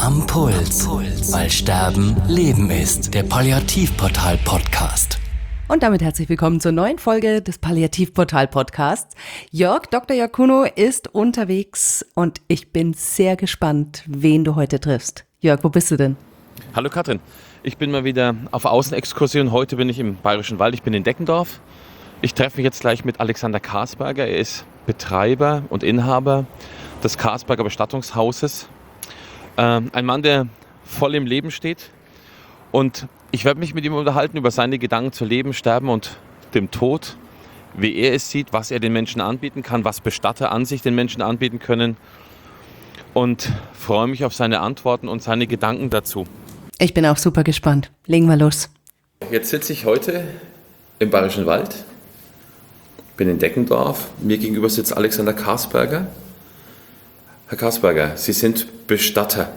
Am Puls. Weil Sterben Leben ist. Der Palliativportal-Podcast. Und damit herzlich willkommen zur neuen Folge des Palliativportal-Podcasts. Dr. Jörg Kuno ist unterwegs und ich bin sehr gespannt, wen du heute triffst. Jörg, wo bist du denn? Hallo Katrin, ich bin mal wieder auf Außenexkursion. Heute bin ich im Bayerischen Wald, ich bin in Deckendorf. Ich treffe mich jetzt gleich mit Alexander Karsberger. Er ist Betreiber und Inhaber des Karsberger Bestattungshauses. Ein Mann, der voll im Leben steht. Und ich werde mich mit ihm unterhalten über seine Gedanken zu Leben, Sterben und dem Tod. Wie er es sieht, was er den Menschen anbieten kann, was Bestatter an sich den Menschen anbieten können. Und freue mich auf seine Antworten und seine Gedanken dazu. Ich bin auch super gespannt. Legen wir los. Jetzt sitze ich heute im Bayerischen Wald. Bin in Deckendorf. Mir gegenüber sitzt Alexander Karsberger. Herr Karsberger, Sie sind Bestatter.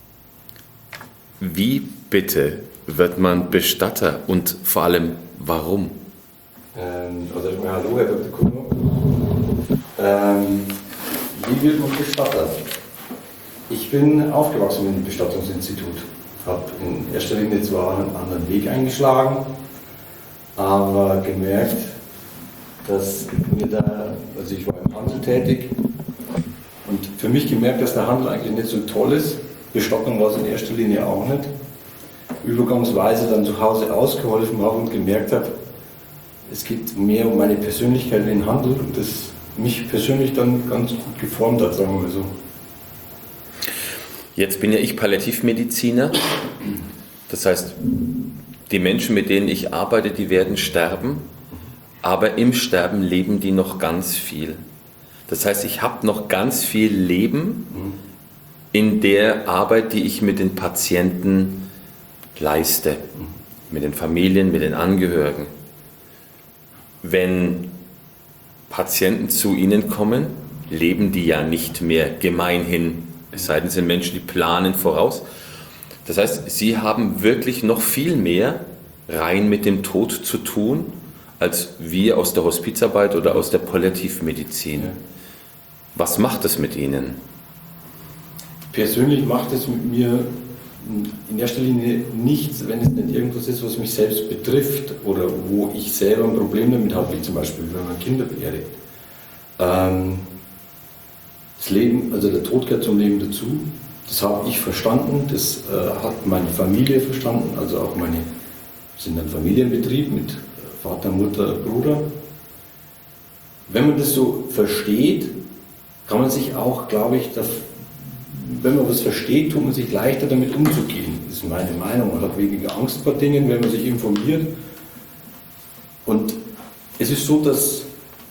Wie bitte wird man Bestatter und vor allem warum? Also erstmal hallo, Herr Dr. Kuno. Wie wird man Bestatter? Ich bin aufgewachsen mit dem Bestattungsinstitut. Habe in erster Linie zwar einen anderen Weg eingeschlagen, aber gemerkt, dass mir da, also ich war im Handel tätig und für mich gemerkt, dass der Handel eigentlich nicht so toll ist. Bestattung war es in erster Linie auch nicht. Übergangsweise dann zu Hause ausgeholfen habe und gemerkt habe, es geht mehr um meine Persönlichkeit wie den Handel und das mich persönlich dann ganz gut geformt hat, sagen wir so. Jetzt bin ja ich Palliativmediziner. Das heißt, die Menschen, mit denen ich arbeite, die werden sterben, aber im Sterben leben die noch ganz viel. Das heißt, ich habe noch ganz viel Leben in der Arbeit, die ich mit den Patienten leiste, mit den Familien, mit den Angehörigen. Wenn Patienten zu Ihnen kommen, leben die ja nicht mehr gemeinhin, es sei denn, es sind Menschen, die planen voraus. Das heißt, Sie haben wirklich noch viel mehr rein mit dem Tod zu tun, als wir aus der Hospizarbeit oder aus der Palliativmedizin. Was macht das mit Ihnen? Persönlich macht es mit mir in erster Linie nichts, wenn es nicht irgendwas ist, was mich selbst betrifft oder wo ich selber ein Problem damit habe, wie zum Beispiel, wenn man Kinder beerdigt. Das Leben, also der Tod gehört zum Leben dazu. Das habe ich verstanden, das hat meine Familie verstanden, also auch wir sind ein Familienbetrieb mit Vater, Mutter, Bruder. Wenn man das so versteht, kann man sich auch, glaube ich, wenn man was versteht, tut man sich leichter damit umzugehen. Das ist meine Meinung. Man hat weniger Angst vor Dingen, wenn man sich informiert. Und es ist so, dass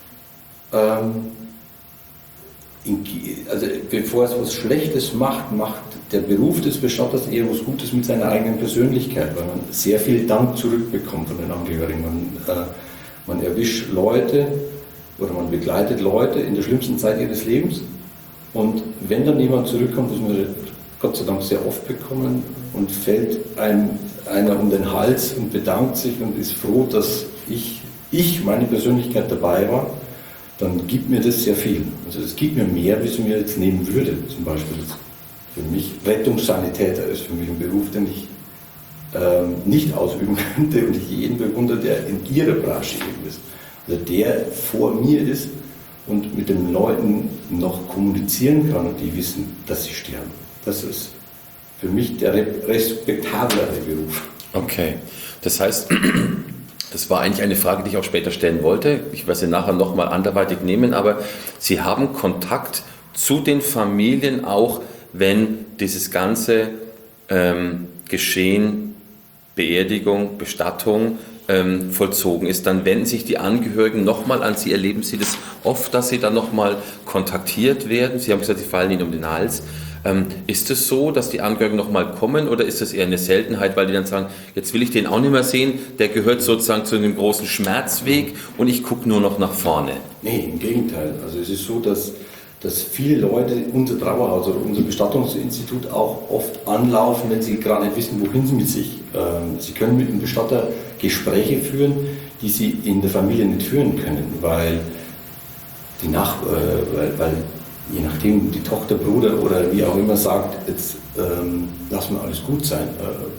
also bevor es was Schlechtes macht der Beruf des Bestatters eher was Gutes mit seiner eigenen Persönlichkeit, weil man sehr viel Dank zurückbekommt von den Angehörigen. Man erwischt Leute oder man begleitet Leute in der schlimmsten Zeit ihres Lebens. Und wenn dann jemand zurückkommt, was wir Gott sei Dank sehr oft bekommen, und fällt einem einer um den Hals und bedankt sich und ist froh, dass ich meine Persönlichkeit dabei war, dann gibt mir das sehr viel. Also es gibt mir mehr, wie es mir jetzt nehmen würde. Zum Beispiel für mich Rettungssanitäter ist für mich ein Beruf, den ich nicht ausüben könnte und ich jeden bewundere, der in ihrer Branche eben ist. Also der vor mir ist und mit den Leuten noch kommunizieren kann und die wissen, dass sie sterben. Das ist für mich der respektablere Beruf. Okay, das heißt, das war eigentlich eine Frage, die ich auch später stellen wollte. Ich werde sie nachher nochmal anderweitig nehmen, aber Sie haben Kontakt zu den Familien auch, wenn dieses ganze Geschehen, Beerdigung, Bestattung vollzogen ist. Dann wenden sich die Angehörigen nochmal an Sie. Erleben Sie das oft, dass Sie dann nochmal kontaktiert werden? Sie haben gesagt, Sie fallen Ihnen um den Hals. Ist es so, dass die Angehörigen nochmal kommen oder ist das eher eine Seltenheit, weil die dann sagen, jetzt will ich den auch nicht mehr sehen, der gehört sozusagen zu einem großen Schmerzweg und ich gucke nur noch nach vorne? Nee, im Gegenteil. Also es ist so, dass viele Leute unser Trauerhaus oder unser Bestattungsinstitut auch oft anlaufen, wenn sie gerade nicht wissen, wohin sie mit sich. Sie können mit dem Bestatter Gespräche führen, die sie in der Familie nicht führen können, weil je nachdem, die Tochter, Bruder oder wie auch immer sagt, jetzt lassen wir alles gut sein.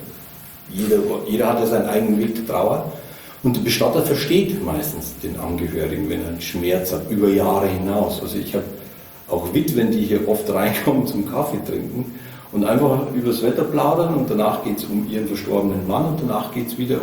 Jeder hat ja seinen eigenen Weg der Trauer. Und der Bestatter versteht meistens den Angehörigen, wenn er einen Schmerz hat, über Jahre hinaus. Also ich habe auch Witwen, die hier oft reinkommen zum Kaffee trinken und einfach über das Wetter plaudern und danach geht es um ihren verstorbenen Mann und danach geht es wieder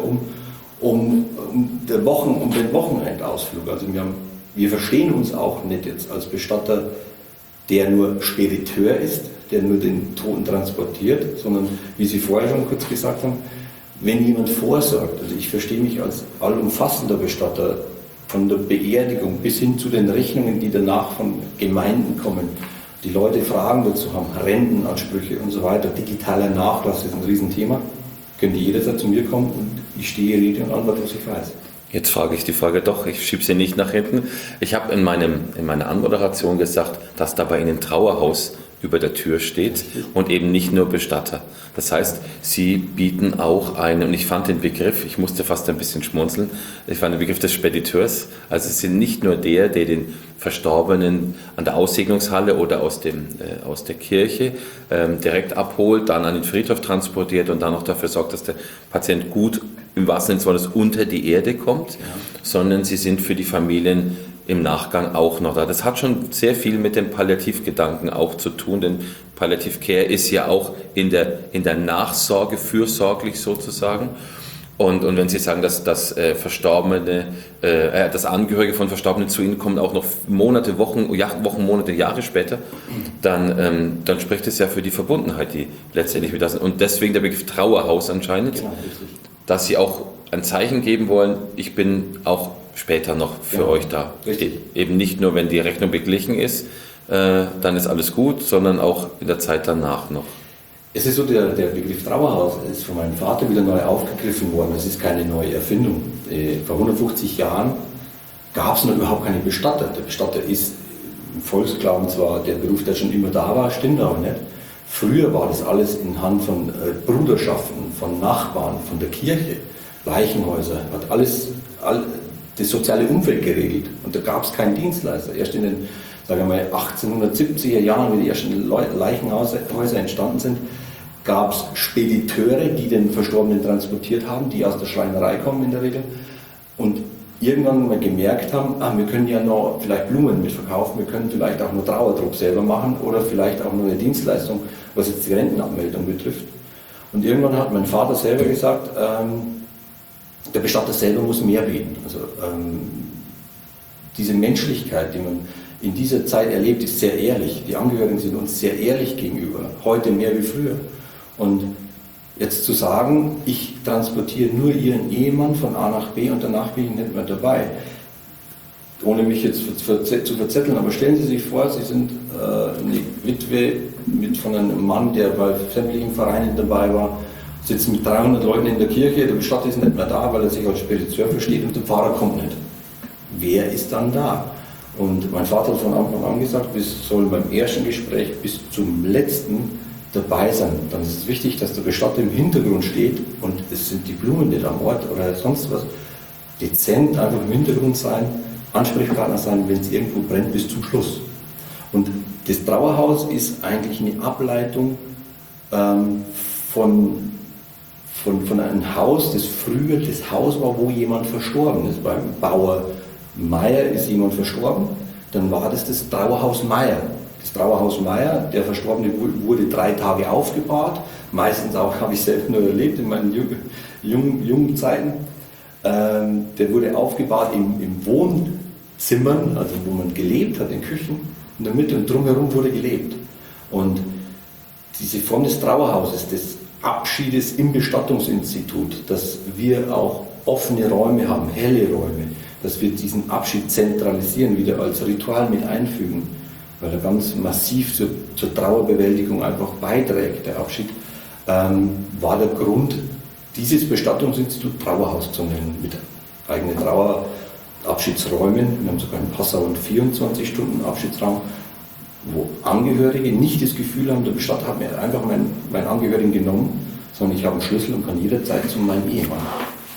um den Wochenendausflug. Also wir verstehen uns auch nicht jetzt als Bestatter, der nur Spediteur ist, der nur den Toten transportiert, sondern wie Sie vorher schon kurz gesagt haben, wenn jemand vorsorgt, also ich verstehe mich als allumfassender Bestatter, von der Beerdigung bis hin zu den Rechnungen, die danach von Gemeinden kommen, die Leute Fragen dazu haben, Rentenansprüche und so weiter, digitaler Nachlass ist ein Riesenthema, könnte jederzeit zu mir kommen und ich stehe Rede und Antwort, was ich weiß. Jetzt frage ich die Frage doch, ich schiebe sie nicht nach hinten. Ich habe in meiner Anmoderation gesagt, dass da bei Ihnen ein Trauerhaus über der Tür steht und eben nicht nur Bestatter. Das heißt, Sie bieten auch einen, und ich fand den Begriff, ich musste fast ein bisschen schmunzeln, ich fand den Begriff des Spediteurs, also Sie sind nicht nur der den Verstorbenen an der Aussegnungshalle oder aus der Kirche direkt abholt, dann an den Friedhof transportiert und dann auch dafür sorgt, dass der Patient gut, im wahrsten Sinne des Wortes, unter die Erde kommt, sondern Sie sind für die Familien im Nachgang auch noch da. Das hat schon sehr viel mit dem Palliativgedanken auch zu tun, denn Palliative Care ist ja auch in der Nachsorge fürsorglich sozusagen. Und wenn Sie sagen, dass Verstorbene, dass Angehörige von Verstorbenen zu Ihnen kommen, auch noch Monate, Wochen, Monate, Jahre später, dann spricht es ja für die Verbundenheit, die letztendlich mit das sind. Und deswegen der Begriff Trauerhaus anscheinend, genau, dass Sie auch ein Zeichen geben wollen, ich bin auch später noch für euch da. Richtig. Eben nicht nur, wenn die Rechnung beglichen ist, dann ist alles gut, sondern auch in der Zeit danach noch. Es ist so, der Begriff Trauerhaus ist von meinem Vater wieder neu aufgegriffen worden. Das ist keine neue Erfindung. Vor 150 Jahren gab es noch überhaupt keine Bestatter. Der Bestatter ist im Volksglauben zwar der Beruf, der schon immer da war, stimmt aber nicht. Früher war das alles in Hand von Bruderschaften, von Nachbarn, von der Kirche, Leichenhäuser, hat alles das soziale Umfeld geregelt. Und da gab es keinen Dienstleister. Erst in den, sagen wir mal, 1870er Jahren, wie die ersten Leichenhäuser entstanden sind, gab es Spediteure, die den Verstorbenen transportiert haben, die aus der Schreinerei kommen in der Regel. Und irgendwann mal gemerkt haben, wir können ja noch vielleicht Blumen mitverkaufen, wir können vielleicht auch nur Trauerdruck selber machen oder vielleicht auch nur eine Dienstleistung, was jetzt die Rentenabmeldung betrifft. Und irgendwann hat mein Vater selber gesagt, der Bestatter selber muss mehr bieten. Also diese Menschlichkeit, die man in dieser Zeit erlebt, ist sehr ehrlich. Die Angehörigen sind uns sehr ehrlich gegenüber, heute mehr wie früher. Und jetzt zu sagen, ich transportiere nur Ihren Ehemann von A nach B und danach bin ich nicht mehr dabei, ohne mich jetzt zu verzetteln, aber stellen Sie sich vor, Sie sind eine Witwe von einem Mann, der bei sämtlichen Vereinen dabei war, sitzen mit 300 Leuten in der Kirche, der Bestatter ist nicht mehr da, weil er sich als Spediteur versteht und der Pfarrer kommt nicht. Wer ist dann da? Und mein Vater hat von Anfang an gesagt, wir sollen beim ersten Gespräch bis zum letzten dabei sein. Dann ist es wichtig, dass der Bestatter im Hintergrund steht und es sind die Blumen nicht am Ort oder sonst was. Dezent einfach im Hintergrund sein, Ansprechpartner sein, wenn es irgendwo brennt, bis zum Schluss. Und das Trauerhaus ist eigentlich eine Ableitung von einem Haus, das früher das Haus war, wo jemand verstorben ist. Beim Bauer Meier ist jemand verstorben, dann war das Trauerhaus Meier. Das Trauerhaus Meier, der Verstorbene wurde 3 Tage aufgebahrt, meistens auch, habe ich selbst nur erlebt in meinen jungen Zeiten. Der wurde aufgebahrt im Wohnzimmern, also wo man gelebt hat, in Küchen, in der Mitte und drumherum wurde gelebt. Und diese Form des Trauerhauses, des Abschiedes im Bestattungsinstitut, dass wir auch offene Räume haben, helle Räume, dass wir diesen Abschied zentralisieren, wieder als Ritual mit einfügen, weil er ganz massiv zur Trauerbewältigung einfach beiträgt, der Abschied, war der Grund, dieses Bestattungsinstitut Trauerhaus zu nennen, mit eigenen Trauerabschiedsräumen. Wir haben sogar in Passau einen 24-Stunden-Abschiedsraum, wo Angehörige nicht das Gefühl haben, der Bestatter hat mir einfach meinen Angehörigen genommen, sondern ich habe einen Schlüssel und kann jederzeit zu meinem Ehemann.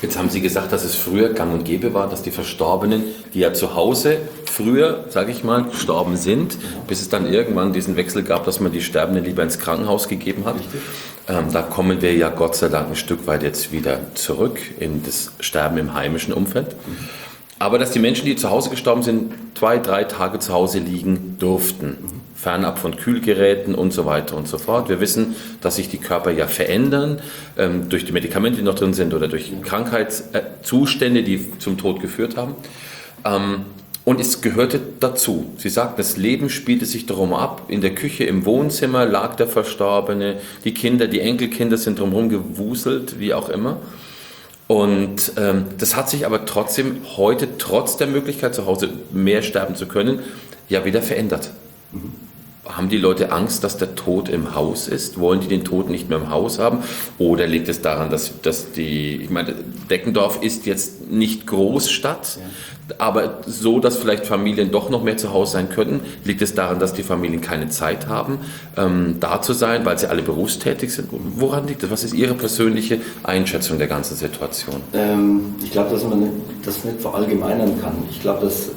Jetzt haben Sie gesagt, dass es früher gang und gäbe war, dass die Verstorbenen, die ja zu Hause früher, sage ich mal, gestorben sind, bis es dann irgendwann diesen Wechsel gab, dass man die Sterbenden lieber ins Krankenhaus gegeben hat. Da kommen wir ja Gott sei Dank ein Stück weit jetzt wieder zurück in das Sterben im heimischen Umfeld. Aber dass die Menschen, die zu Hause gestorben sind, 2-3 Tage zu Hause liegen durften, fernab von Kühlgeräten und so weiter und so fort. Wir wissen, dass sich die Körper ja verändern, durch die Medikamente, die noch drin sind, oder durch Krankheitszustände, die zum Tod geführt haben. Und es gehörte dazu. Sie sagt, das Leben spielte sich darum ab. In der Küche, im Wohnzimmer lag der Verstorbene. Die Kinder, die Enkelkinder sind drumherum gewuselt, wie auch immer. Und das hat sich aber trotzdem heute, trotz der Möglichkeit, zu Hause mehr sterben zu können, ja wieder verändert. Haben die Leute Angst, dass der Tod im Haus ist? Wollen die den Tod nicht mehr im Haus haben? Oder liegt es daran, dass ich meine, Deckendorf ist jetzt nicht Großstadt, aber so, dass vielleicht Familien doch noch mehr zu Hause sein könnten? Liegt es daran, dass die Familien keine Zeit haben, da zu sein, weil sie alle berufstätig sind? Woran liegt das? Was ist Ihre persönliche Einschätzung der ganzen Situation? Ich glaube, dass man das nicht verallgemeinern kann. Ich glaube, dass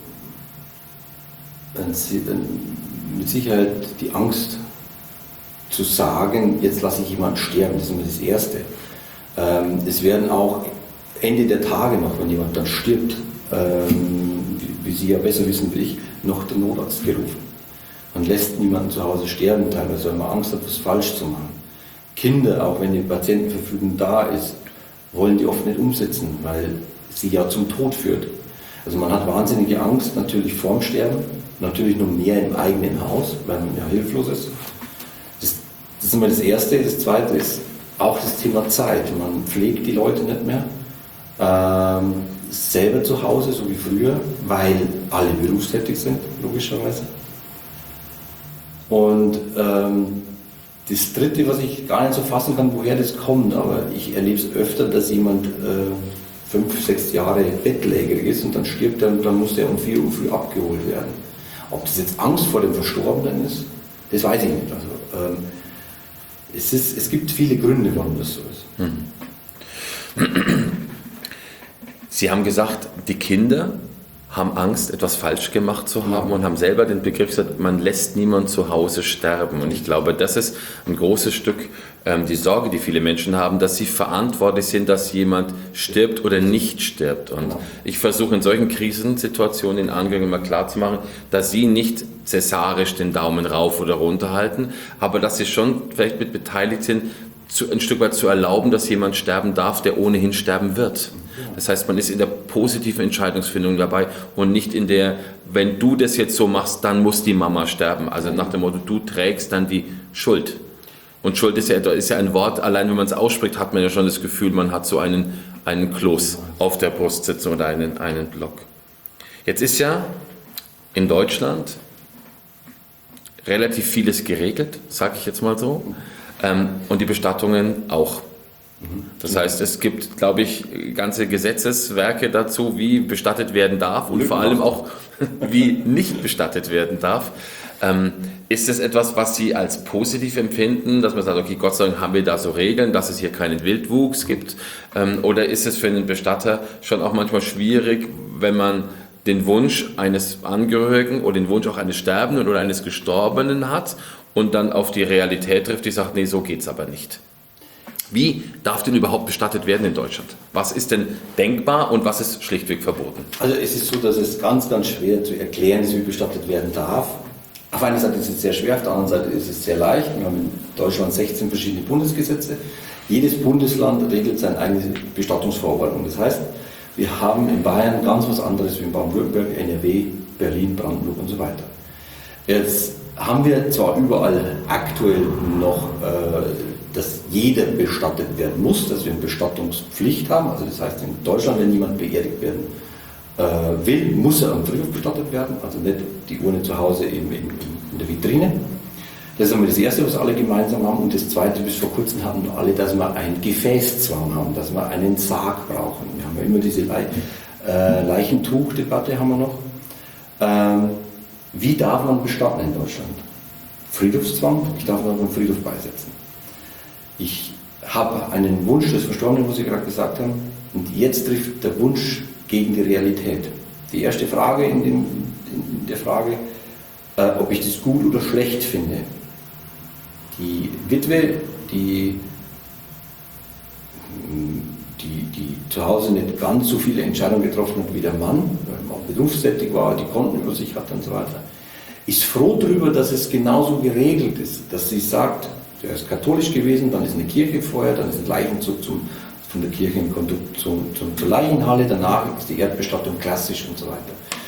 mit Sicherheit die Angst zu sagen, jetzt lasse ich jemanden sterben, das ist immer das Erste. Es werden auch Ende der Tage noch, wenn jemand dann stirbt, wie Sie ja besser wissen wie ich, noch der Notarzt gerufen. Man lässt niemanden zu Hause sterben, teilweise, weil man Angst hat, was falsch zu machen. Kinder, auch wenn die Patientenverfügung da ist, wollen die oft nicht umsetzen, weil sie ja zum Tod führt. Also man hat wahnsinnige Angst, natürlich vorm Sterben, natürlich noch mehr im eigenen Haus, weil man ja hilflos ist. Das ist immer das Erste. Das Zweite ist auch das Thema Zeit. Man pflegt die Leute nicht mehr selber zu Hause, so wie früher, weil alle berufstätig sind, logischerweise. Und das Dritte, was ich gar nicht so fassen kann, woher das kommt, aber ich erlebe es öfter, dass jemand 5-6 Jahre bettlägerig ist und dann stirbt er und dann muss der um 4 Uhr früh abgeholt werden. Ob das jetzt Angst vor dem Verstorbenen ist, das weiß ich nicht. Also, es gibt viele Gründe, warum das so ist. Sie haben gesagt, die Kinder haben Angst, etwas falsch gemacht zu haben und haben selber den Begriff gesagt, man lässt niemanden zu Hause sterben. Und ich glaube, das ist ein großes Stück die Sorge, die viele Menschen haben, dass sie verantwortlich sind, dass jemand stirbt oder nicht stirbt. Und ich versuche in solchen Krisensituationen den Angehörigen immer klarzumachen, dass sie nicht cäsarisch den Daumen rauf oder runter halten, aber dass sie schon vielleicht mit beteiligt sind, ein Stück weit zu erlauben, dass jemand sterben darf, der ohnehin sterben wird. Das heißt, man ist in der positiven Entscheidungsfindung dabei und nicht in der, wenn du das jetzt so machst, dann muss die Mama sterben. Also nach dem Motto, du trägst dann die Schuld. Und Schuld ist ja ein Wort, allein wenn man es ausspricht, hat man ja schon das Gefühl, man hat so einen Kloß auf der Brust sitzen oder einen Block. Jetzt ist ja in Deutschland relativ vieles geregelt, sage ich jetzt mal so. Und die Bestattungen auch. Das heißt, es gibt, glaube ich, ganze Gesetzeswerke dazu, wie bestattet werden darf und vor allem auch, wie nicht bestattet werden darf. Ist es etwas, was Sie als positiv empfinden, dass man sagt, okay, Gott sei Dank haben wir da so Regeln, dass es hier keinen Wildwuchs gibt? Oder ist es für einen Bestatter schon auch manchmal schwierig, wenn man den Wunsch eines Angehörigen oder den Wunsch auch eines Sterbenden oder eines Gestorbenen hat und dann auf die Realität trifft, die sagt, nee, so geht's aber nicht? Wie darf denn überhaupt bestattet werden in Deutschland? Was ist denn denkbar und was ist schlichtweg verboten? Also es ist so, dass es ganz, ganz schwer zu erklären ist, wie bestattet werden darf. Auf einer Seite ist es sehr schwer, auf der anderen Seite ist es sehr leicht. Wir haben in Deutschland 16 verschiedene Bundesgesetze. Jedes Bundesland regelt seine eigene Bestattungsverordnung. Das heißt, wir haben in Bayern ganz was anderes wie in Baden-Württemberg, NRW, Berlin, Brandenburg und so weiter. Jetzt haben wir zwar überall aktuell noch, dass jeder bestattet werden muss, dass wir eine Bestattungspflicht haben. Also das heißt, in Deutschland, wenn jemand beerdigt werden will, muss er am Friedhof bestattet werden, also nicht die Urne zu Hause in der Vitrine. Das ist einmal das Erste, was alle gemeinsam haben. Und das Zweite, bis vor kurzem hatten alle, dass wir einen Gefäßzwang haben, dass wir einen Sarg brauchen. Wir haben ja immer diese Leichentuchdebatte haben wir noch. Wie darf man bestatten in Deutschland? Friedhofszwang, ich darf noch einen Friedhof beisetzen. Ich habe einen Wunsch des Verstorbenen, was Sie gerade gesagt haben, und jetzt trifft der Wunsch gegen die Realität. Die erste Frage in der Frage, ob ich das gut oder schlecht finde. Die Witwe, die zu Hause nicht ganz so viele Entscheidungen getroffen hat wie der Mann, weil man berufstätig war, die Konten über sich hat und so weiter, ist froh darüber, dass es genauso geregelt ist, dass sie sagt, er ist katholisch gewesen, dann ist eine Kirche vorher, dann ist ein Leichenzug von der Kirche zur Leichenhalle, danach ist die Erdbestattung klassisch und so weiter.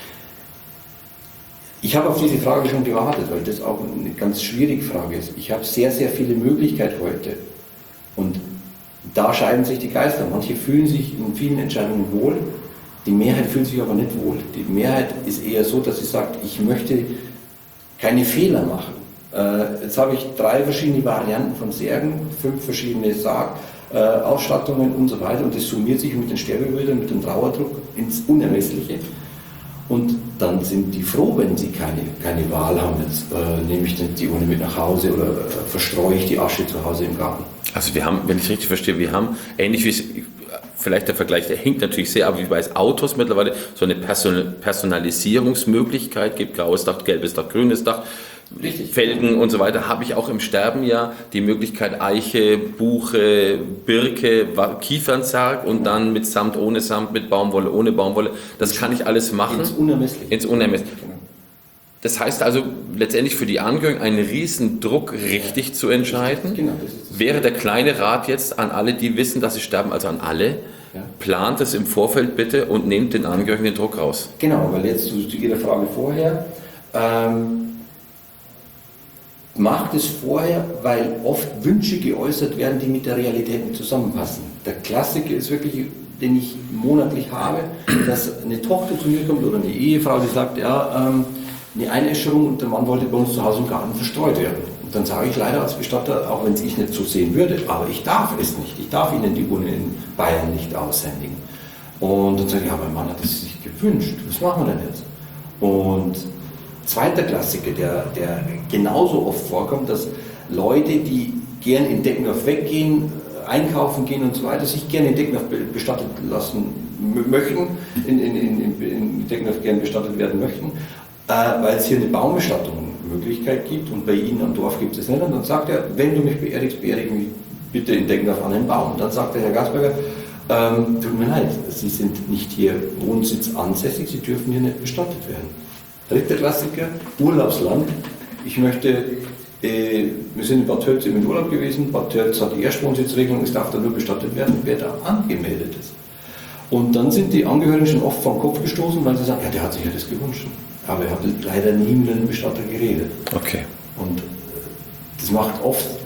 Ich habe auf diese Frage schon gewartet, weil das auch eine ganz schwierige Frage ist. Ich habe sehr, sehr viele Möglichkeiten heute und da scheiden sich die Geister. Manche fühlen sich in vielen Entscheidungen wohl, die Mehrheit fühlt sich aber nicht wohl. Die Mehrheit ist eher so, dass sie sagt, ich möchte keine Fehler machen. Jetzt habe ich 3 verschiedene Varianten von Särgen, 5 verschiedene Sargausstattungen und so weiter und das summiert sich mit den Sterbebildern, mit dem Trauerdruck ins Unermessliche. Und dann sind die froh, wenn sie keine Wahl haben. Jetzt nehme ich die Urne mit nach Hause oder verstreue ich die Asche zu Hause im Garten. Also wir haben, wenn ich richtig verstehe, wir haben, ähnlich wie es, vielleicht der Vergleich, der hinkt natürlich sehr, aber wie bei Autos mittlerweile so eine Personalisierungsmöglichkeit gibt, graues Dach, gelbes Dach, grünes Dach, richtig. Felgen und so weiter, habe ich auch im Sterben ja die Möglichkeit Eiche, Buche, Birke, Kiefernzarg und dann mit Samt, ohne Samt, mit Baumwolle, ohne Baumwolle. Das kann ich alles machen. Ins Unermessliche. Ins Unermessliche. Das heißt also letztendlich für die Angehörigen einen riesen Druck, richtig zu entscheiden. Genau, wäre der kleine Rat jetzt an alle, die wissen, dass sie sterben, also an alle, plant es im Vorfeld bitte und nehmt den Angehörigen den Druck raus. Genau, weil jetzt zu Ihrer Frage vorher, macht es vorher, weil oft Wünsche geäußert werden, die mit der Realität nicht zusammenpassen. Der Klassiker ist wirklich, den ich monatlich habe, dass eine Tochter zu mir kommt oder eine Ehefrau, die sagt, eine Einäscherung und der Mann wollte bei uns zu Hause im Garten verstreut werden. Und dann sage ich leider als Bestatter, auch wenn es ich nicht so sehen würde, aber ich darf es nicht. Ich darf Ihnen die Urne in Bayern nicht aushändigen. Und dann sage ich, ja, mein Mann hat es sich gewünscht. Was machen wir denn jetzt? Und zweiter Klassiker, der genauso oft vorkommt, dass Leute, die gern in Deckendorf weggehen, einkaufen gehen und so weiter, sich gerne in Deckendorf bestattet lassen möchten, in Deckendorf gern bestattet werden möchten, weil es hier eine Baumbestattung-Möglichkeit gibt und bei Ihnen am Dorf gibt es nicht. Und dann sagt er, wenn du mich beerdigst, beerdige mich bitte in Deckendorf an einen Baum. Und dann sagt der Herr Gasberger, tut mir leid, Sie sind nicht hier Wohnsitz ansässig, Sie dürfen hier nicht bestattet werden. Dritter Klassiker, Urlaubsland. Ich möchte, wir sind in Bad Tölz im Urlaub gewesen, Bad Tölz hat die Erstwohnsitzregelung, es darf da nur bestattet werden, wer da angemeldet ist. Und dann sind die Angehörigen schon oft vom Kopf gestoßen, weil sie sagen, ja, der hat sich ja das gewünscht. Aber er hat leider nie mit einem Bestatter geredet. Okay. Und das macht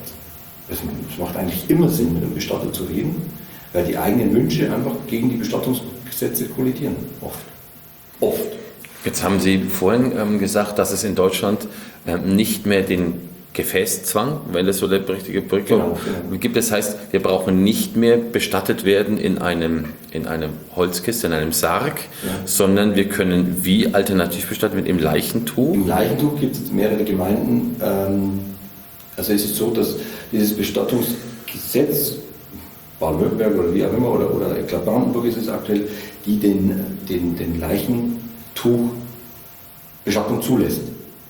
eigentlich immer Sinn, mit einem Bestatter zu reden, weil die eigenen Wünsche einfach gegen die Bestattungsgesetze kollidieren. Oft. Jetzt haben Sie vorhin gesagt, dass es in Deutschland nicht mehr den Gefäßzwang, wenn das so der richtige Begriff gibt. Das heißt, wir brauchen nicht mehr bestattet werden in einem Holzkiste, in einem Sarg, sondern wir können wie alternativ bestattet werden im Leichentuch. Im Leichentuch gibt es mehrere Gemeinden. Also es ist so, dass dieses Bestattungsgesetz, Baden-Württemberg oder wie auch immer, oder ich glaube Brandenburg ist es aktuell, die den Leichentuchbestattung zulässt.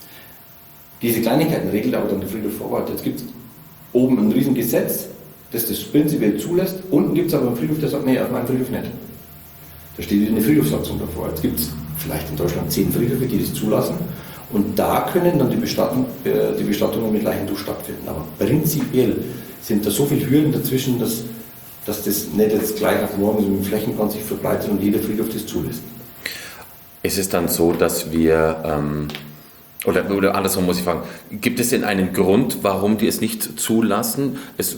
Diese Kleinigkeiten regelt aber dann der Friedhof Vorwald. Jetzt gibt es oben ein Riesengesetz, das prinzipiell zulässt. Unten gibt es aber einen Friedhof, der sagt, nee, auf meinem Friedhof nicht. Da steht eine Friedhofssatzung davor. Jetzt gibt es vielleicht in Deutschland 10 Friedhöfe, die das zulassen. Und da können dann die Bestattungen mit Leichentuch stattfinden. Aber prinzipiell sind da so viele Hürden dazwischen, dass das nicht jetzt gleich auf morgen so mit dem Flächenbrand sich verbreitet und jeder Friedhof das zulässt. Ist es dann so, dass wir... Oder andersrum muss ich fragen, gibt es denn einen Grund, warum die es nicht zulassen? Ist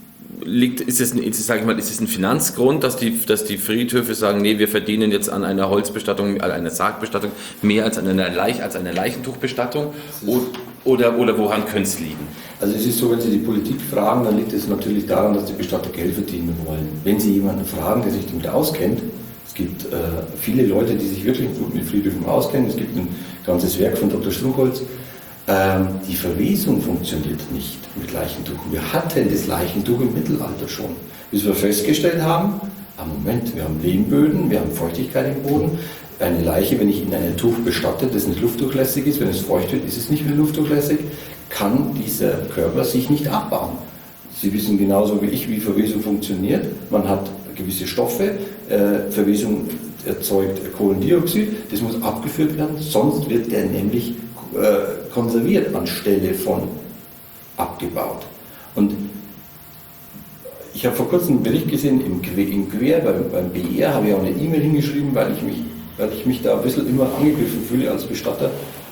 es ein Finanzgrund, dass die Friedhöfe sagen, nee, wir verdienen jetzt an einer Holzbestattung, an einer Sargbestattung mehr als an einer Leichentuchbestattung? Oder woran könnte es liegen? Also es ist so, wenn Sie die Politik fragen, dann liegt es natürlich daran, dass die Bestatter Geld verdienen wollen. Wenn Sie jemanden fragen, der sich damit auskennt, es gibt viele Leute, die sich wirklich gut mit Friedhöfen auskennen. Es gibt ein ganzes Werk von Dr. Struchholz, Die Verwesung funktioniert nicht mit Leichentuch. Wir hatten das Leichentuch im Mittelalter schon, bis wir festgestellt haben, Moment, wir haben Lehmböden, wir haben Feuchtigkeit im Boden. Eine Leiche, wenn ich in einem Tuch bestatte, das nicht luftdurchlässig ist, wenn es feucht wird, ist es nicht mehr luftdurchlässig, kann dieser Körper sich nicht abbauen. Sie wissen genauso wie ich, wie Verwesung funktioniert. Man hat gewisse Stoffe, Verwesung erzeugt Kohlendioxid, das muss abgeführt werden, sonst wird der nämlich konserviert anstelle von abgebaut. Und ich habe vor kurzem einen Bericht gesehen im Quer beim BR, habe ich auch eine E-Mail hingeschrieben, weil ich mich da ein bisschen immer angegriffen fühle als Bestatter.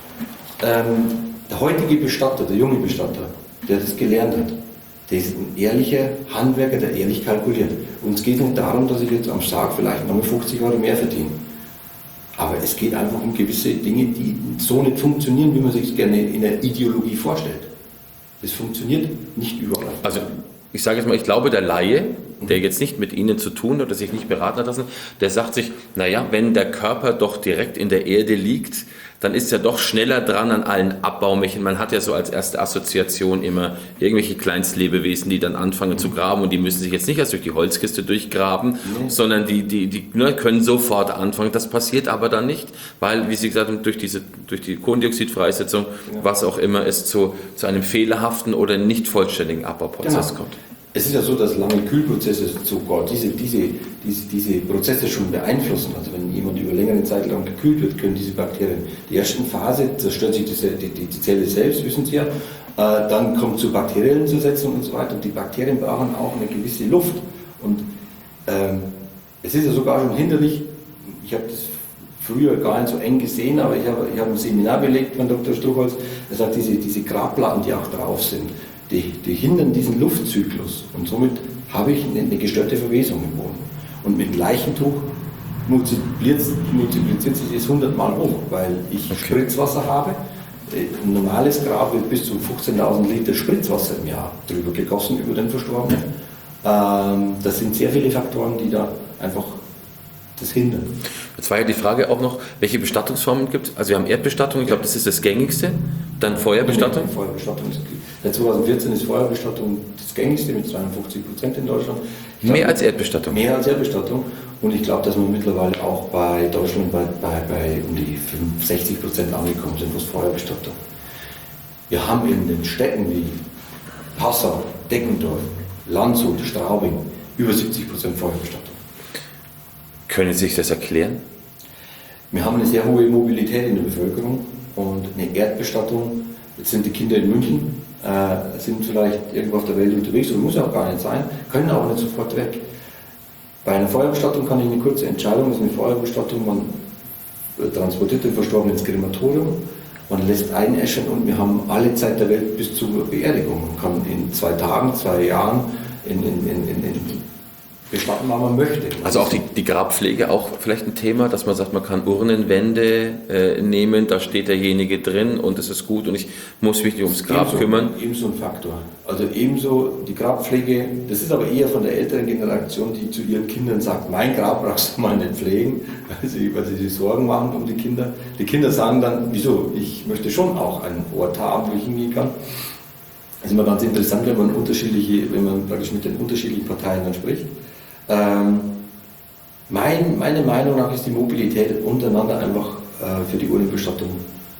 Der heutige Bestatter, der junge Bestatter, der das gelernt hat, der ist ein ehrlicher Handwerker, der ehrlich kalkuliert. Uns geht nicht darum, dass ich jetzt am Sarg vielleicht noch 50 Euro mehr verdiene. Aber es geht einfach um gewisse Dinge, die so nicht funktionieren, wie man sich gerne in der Ideologie vorstellt. Das funktioniert nicht überall. Also ich sage jetzt mal, ich glaube, der Laie, der jetzt nicht mit Ihnen zu tun oder sich nicht beraten hat lassen, der sagt sich, naja, wenn der Körper doch direkt in der Erde liegt, dann ist er doch schneller dran an allen Abbaumechanismen. Man hat ja so als erste Assoziation immer irgendwelche Kleinstlebewesen, die dann anfangen zu graben und die müssen sich jetzt nicht erst durch die Holzkiste durchgraben, sondern die können sofort anfangen. Das passiert aber dann nicht, weil, wie Sie gesagt haben, durch die Kohlendioxidfreisetzung, was auch immer, es zu einem fehlerhaften oder nicht vollständigen Abbauprozess kommt. Es ist ja so, dass lange Kühlprozesse sogar diese Prozesse schon beeinflussen. Also wenn jemand über längere Zeit lang gekühlt wird, können diese Bakterien, die ersten Phase zerstört sich die Zelle selbst, wissen Sie ja, dann kommt zu bakteriellen Zersetzung und so weiter. Und die Bakterien brauchen auch eine gewisse Luft. Und es ist ja sogar schon hinderlich, ich habe das früher gar nicht so eng gesehen, aber ich habe ein Seminar belegt von Dr. Struchholz, er sagt, diese Grabplatten, die auch drauf sind, die hindern diesen Luftzyklus und somit habe ich eine gestörte Verwesung im Boden. Und mit dem Leichentuch multipliziert sich das 100-mal hoch, weil ich Spritzwasser habe. Ein normales Grab wird bis zu 15.000 Liter Spritzwasser im Jahr drüber gegossen über den Verstorbenen. Das sind sehr viele Faktoren, die da einfach das hindern. Jetzt war ja die Frage auch noch, welche Bestattungsformen gibt es? Also wir haben Erdbestattung, ich glaube, das ist das gängigste. Dann Feuerbestattung? Feuerbestattung ist, seit 2014 ist Feuerbestattung das gängigste mit 52% in Deutschland. Mehr als Erdbestattung? Mehr als Erdbestattung. Und ich glaube, dass wir mittlerweile auch bei Deutschland bei um die 65% angekommen sind, was Feuerbestattung. Wir haben in den Städten wie Passau, Deckendorf, Landshut, Straubing über 70% Feuerbestattung. Können Sie sich das erklären? Wir haben eine sehr hohe Mobilität in der Bevölkerung und eine Erdbestattung. Jetzt sind die Kinder in München, sind vielleicht irgendwo auf der Welt unterwegs und muss auch gar nicht sein, können aber nicht sofort weg. Bei einer Feuerbestattung kann ich eine kurze Entscheidung, das ist eine Feuerbestattung, man transportiert den Verstorbenen ins Krematorium, man lässt einäschern und wir haben alle Zeit der Welt bis zur Beerdigung. Man kann in 2 Tagen, 2 Jahren bestatten, wann man möchte. Also auch die Grabpflege auch vielleicht ein Thema, dass man sagt, man kann Urnenwände nehmen, da steht derjenige drin und es ist gut und ich muss mich nicht ums Grab kümmern. Ebenso ein Faktor. Also ebenso die Grabpflege, das ist aber eher von der älteren Generation, die zu ihren Kindern sagt, mein Grab brauchst du mal nicht pflegen, weil sie sich Sorgen machen um die Kinder. Die Kinder sagen dann, wieso, ich möchte schon auch einen Ort haben, wo ich hingehen kann. Das ist immer ganz interessant, wenn man praktisch mit den unterschiedlichen Parteien dann spricht. Meiner Meinung nach ist die Mobilität untereinander einfach für die Urnenbestattung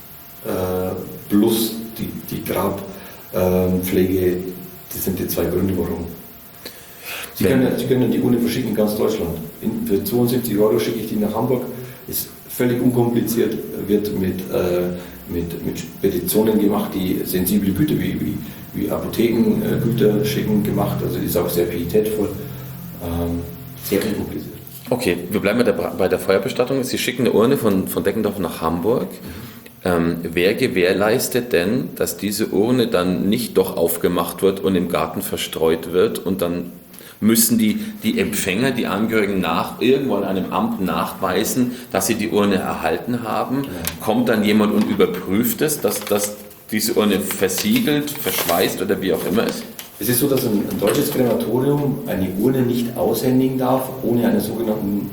plus die Grabpflege, das sind die 2 Gründe, warum. Sie können die Urne verschicken in ganz Deutschland. Für 72 € schicke ich die nach Hamburg, ist völlig unkompliziert, wird mit Speditionen gemacht, die sensible Güter wie Apothekengüter schicken gemacht, also ist auch sehr pietätvoll. Sehr unkompliziert. Okay, wir bleiben bei der Feuerbestattung. Sie schicken eine Urne von Deckendorf nach Hamburg. Wer gewährleistet denn, dass diese Urne dann nicht doch aufgemacht wird und im Garten verstreut wird und dann müssen die Empfänger, die Angehörigen irgendwo an einem Amt nachweisen, dass sie die Urne erhalten haben? Ja. Kommt dann jemand und überprüft es, dass diese Urne versiegelt, verschweißt oder wie auch immer ist? Es ist so, dass ein deutsches Krematorium eine Urne nicht aushändigen darf, ohne eine sogenannten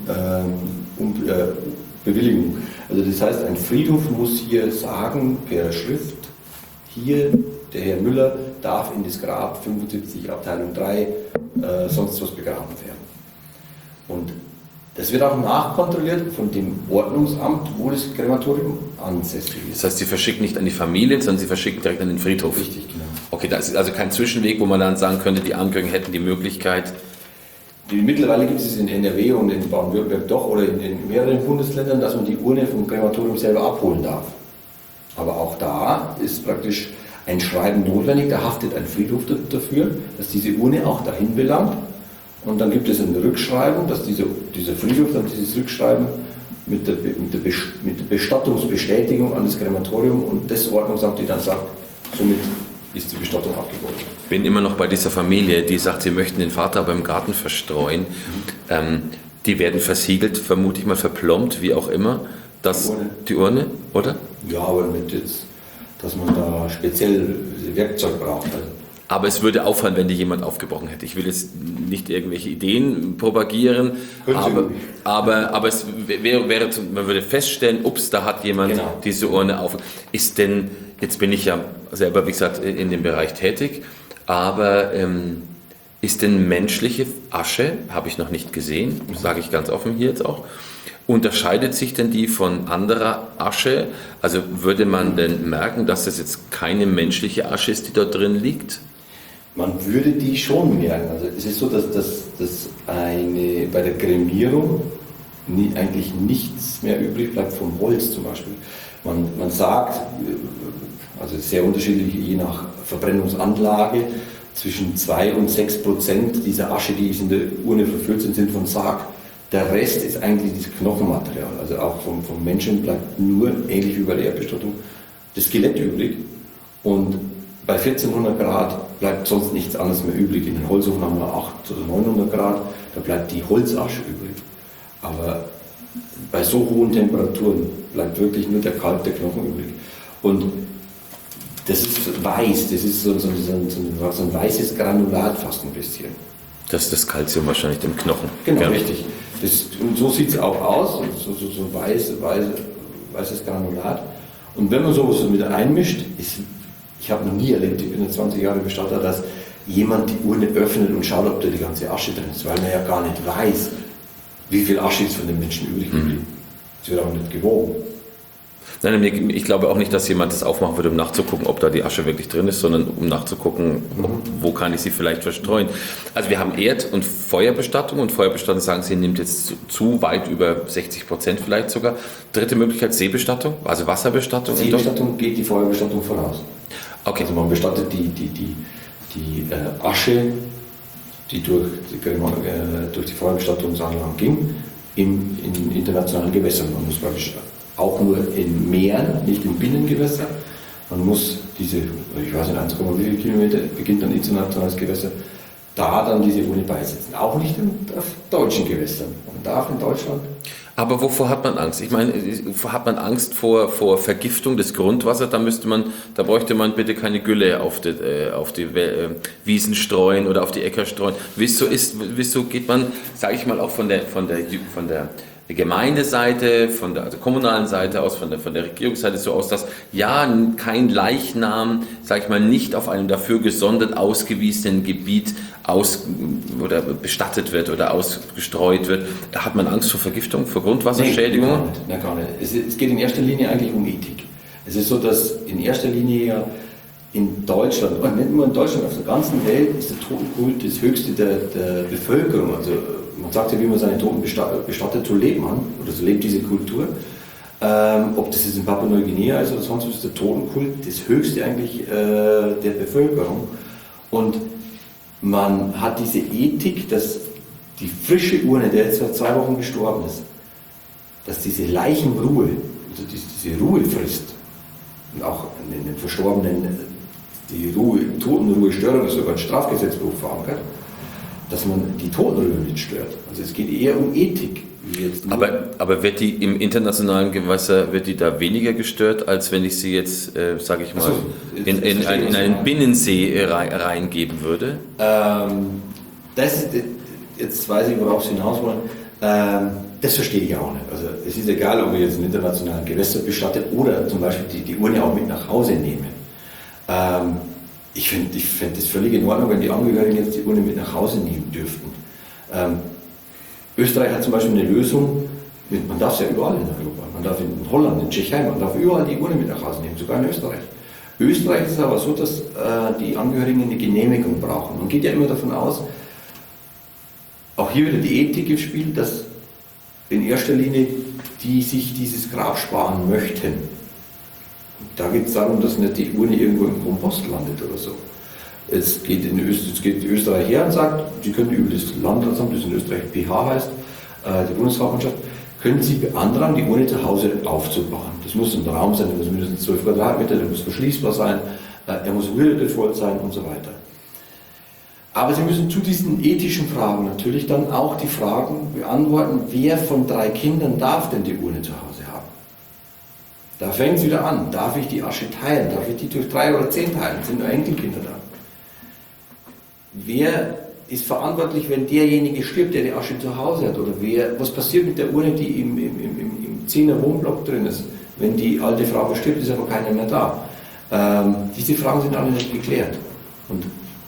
Bewilligung. Also das heißt, ein Friedhof muss hier sagen, per Schrift, hier, der Herr Müller darf in das Grab 75 Abteilung 3 sonst was begraben werden. Und das wird auch nachkontrolliert von dem Ordnungsamt, wo das Krematorium ansässig ist. Das heißt, Sie verschicken nicht an die Familie, sondern Sie verschicken direkt an den Friedhof? Richtig, genau. Okay, das ist also kein Zwischenweg, wo man dann sagen könnte, die Angehörigen hätten die Möglichkeit. Mittlerweile gibt es in NRW und in Baden-Württemberg doch oder in mehreren Bundesländern, dass man die Urne vom Krematorium selber abholen darf. Aber auch da ist praktisch ein Schreiben notwendig, da haftet ein Friedhof dafür, dass diese Urne auch dahin belangt. Und dann gibt es ein Rückschreiben, dass dieser Friedhof dann dieses Rückschreiben mit der Bestattungsbestätigung an das Krematorium und das Ordnungsamt, die dann sagt, somit ist die Bestattung abgegolten. Ich bin immer noch bei dieser Familie, die sagt, sie möchten den Vater aber im Garten verstreuen. Die werden versiegelt, vermute ich mal verplombt, wie auch immer. Die Urne, oder? Ja, aber mit jetzt, dass man da speziell Werkzeug braucht. Aber es würde auffallen, wenn die jemand aufgebrochen hätte. Ich will jetzt nicht irgendwelche Ideen propagieren, aber es wäre, man würde feststellen, ups, da hat jemand diese Urne auf. Ist denn, jetzt bin ich ja selber, wie gesagt, in dem Bereich tätig, aber ist denn menschliche Asche, habe ich noch nicht gesehen, sage ich ganz offen hier jetzt auch, unterscheidet sich denn die von anderer Asche? Also würde man denn merken, dass das jetzt keine menschliche Asche ist, die dort drin liegt? Man würde die schon merken. Also es ist so, dass bei der Kremierung eigentlich nichts mehr übrig bleibt vom Holz zum Beispiel. Man sagt, also sehr unterschiedlich je nach Verbrennungsanlage, zwischen 2 und 6% dieser Asche, die in der Urne verfüllt sind von Sarg. Der Rest ist eigentlich dieses Knochenmaterial. Also auch vom Menschen bleibt nur, ähnlich wie bei der Erdbestattung, das Skelett übrig. Und bei 1400 Grad bleibt sonst nichts anderes mehr übrig. In den Holzofen haben wir 800 oder 900 Grad, da bleibt die Holzasche übrig. Aber bei so hohen Temperaturen bleibt wirklich nur der Kalk, der Knochen übrig. Und das ist weiß, das ist so ein weißes Granulat fast ein bisschen. Das ist das Calcium wahrscheinlich im Knochen. Genau, richtig. Und so sieht es auch aus, so ein weißes Granulat. Und wenn man sowas mit einmischt, ich habe noch nie erlebt, ich bin jetzt 20 Jahre Bestatter, dass jemand die Urne öffnet und schaut, ob da die ganze Asche drin ist, weil man ja gar nicht weiß, wie viel Asche ist von den Menschen übrig geblieben. Das wird auch nicht gewogen. Nein, ich glaube auch nicht, dass jemand das aufmachen würde, um nachzugucken, ob da die Asche wirklich drin ist, sondern um nachzugucken, wo kann ich sie vielleicht verstreuen. Also wir haben Erd- und Feuerbestattung und Feuerbestattung, sagen Sie, nimmt jetzt zu weit über 60% vielleicht sogar. Dritte Möglichkeit, Seebestattung, also Wasserbestattung. Seebestattung geht die Feuerbestattung voraus. Okay. Also man bestattet die Asche, die durch die Feuerbestattungsanlagen ging, in internationalen Gewässern. Man muss praktisch auch nur in Meeren, nicht in Binnengewässer. Man muss diese, ich weiß nicht, 1,wie viele Kilometer beginnt ein internationales Gewässer, da dann diese Urne beisetzen. Auch nicht auf deutschen Gewässern. Man darf in Deutschland. Aber wovor hat man Angst? Ich meine, hat man Angst vor Vergiftung des Grundwassers? Da bräuchte man bitte keine Gülle auf die Wiesen streuen oder auf die Äcker streuen. Wieso geht man, sage ich mal, auch von der Gemeindeseite, also kommunalen Seite aus, von der Regierungsseite so aus, dass ja kein Leichnam, sage ich mal, nicht auf einem dafür gesondert ausgewiesenen Gebiet oder bestattet wird oder ausgestreut wird. Da hat man Angst vor Vergiftung, vor Grundwasserschädigung? Nein, gar nicht. Es geht in erster Linie eigentlich um Ethik. Es ist so, dass in erster Linie ja in Deutschland, und nicht nur in Deutschland, auf der ganzen Welt ist der Totenkult das höchste der Bevölkerung. Also man sagt ja, wie man seine Toten bestattet, so lebt man, oder so lebt diese Kultur. Ob das jetzt in Papua-Neuguinea ist oder sonst was, ist der Totenkult das höchste eigentlich der Bevölkerung. Und man hat diese Ethik, dass die frische Urne, der jetzt seit 2 Wochen gestorben ist, dass diese Leichenruhe, also diese Ruhefrist, und auch in den Verstorbenen die Totenruhestörung ist sogar ein Strafgesetzbuch verankert, dass man die Totenruhe nicht stört. Also es geht eher um Ethik. Aber wird die im internationalen Gewässer, wird die da weniger gestört, als wenn ich sie jetzt, sage ich mal, in einen Binnensee reingeben würde? Jetzt weiß ich, worauf Sie hinaus wollen. Das verstehe ich auch nicht. Also es ist egal, ob ich jetzt im internationalen Gewässer bestatte oder zum Beispiel die Urne auch mit nach Hause nehme. Ich fänd das völlig in Ordnung, wenn die Angehörigen jetzt die Urne mit nach Hause nehmen dürften. Österreich hat zum Beispiel eine Lösung, man darf es ja überall in Europa, man darf in Holland, in Tschechien, man darf überall die Urne mit nach Hause nehmen, sogar in Österreich. Österreich ist es aber so, dass die Angehörigen eine Genehmigung brauchen. Man geht ja immer davon aus, auch hier wieder die Ethik im Spiel, dass in erster Linie die sich dieses Grab sparen möchten. Da geht es darum, dass nicht die Urne irgendwo im Kompost landet oder so. Es geht Österreich her und sagt, Sie können über das Landratsamt, das in Österreich PH heißt, die Bundeshauptmannschaft, können Sie beantragen, die Urne zu Hause aufzubauen. Das muss ein Raum sein, der muss mindestens 12 Quadratmeter, der muss verschließbar sein, er muss würdevoll sein und so weiter. Aber Sie müssen zu diesen ethischen Fragen natürlich dann auch die Fragen beantworten, wer von 3 Kindern darf denn die Urne zu Hause haben? Da fängt es wieder an, darf ich die Asche teilen, darf ich die durch 3 oder 10 teilen, sind nur Enkelkinder da? Wer ist verantwortlich, wenn derjenige stirbt, der die Asche zu Hause hat? Oder was passiert mit der Urne, die im 10er Wohnblock drin ist? Wenn die alte Frau stirbt, ist aber keiner mehr da. Diese Fragen sind alle nicht geklärt. Und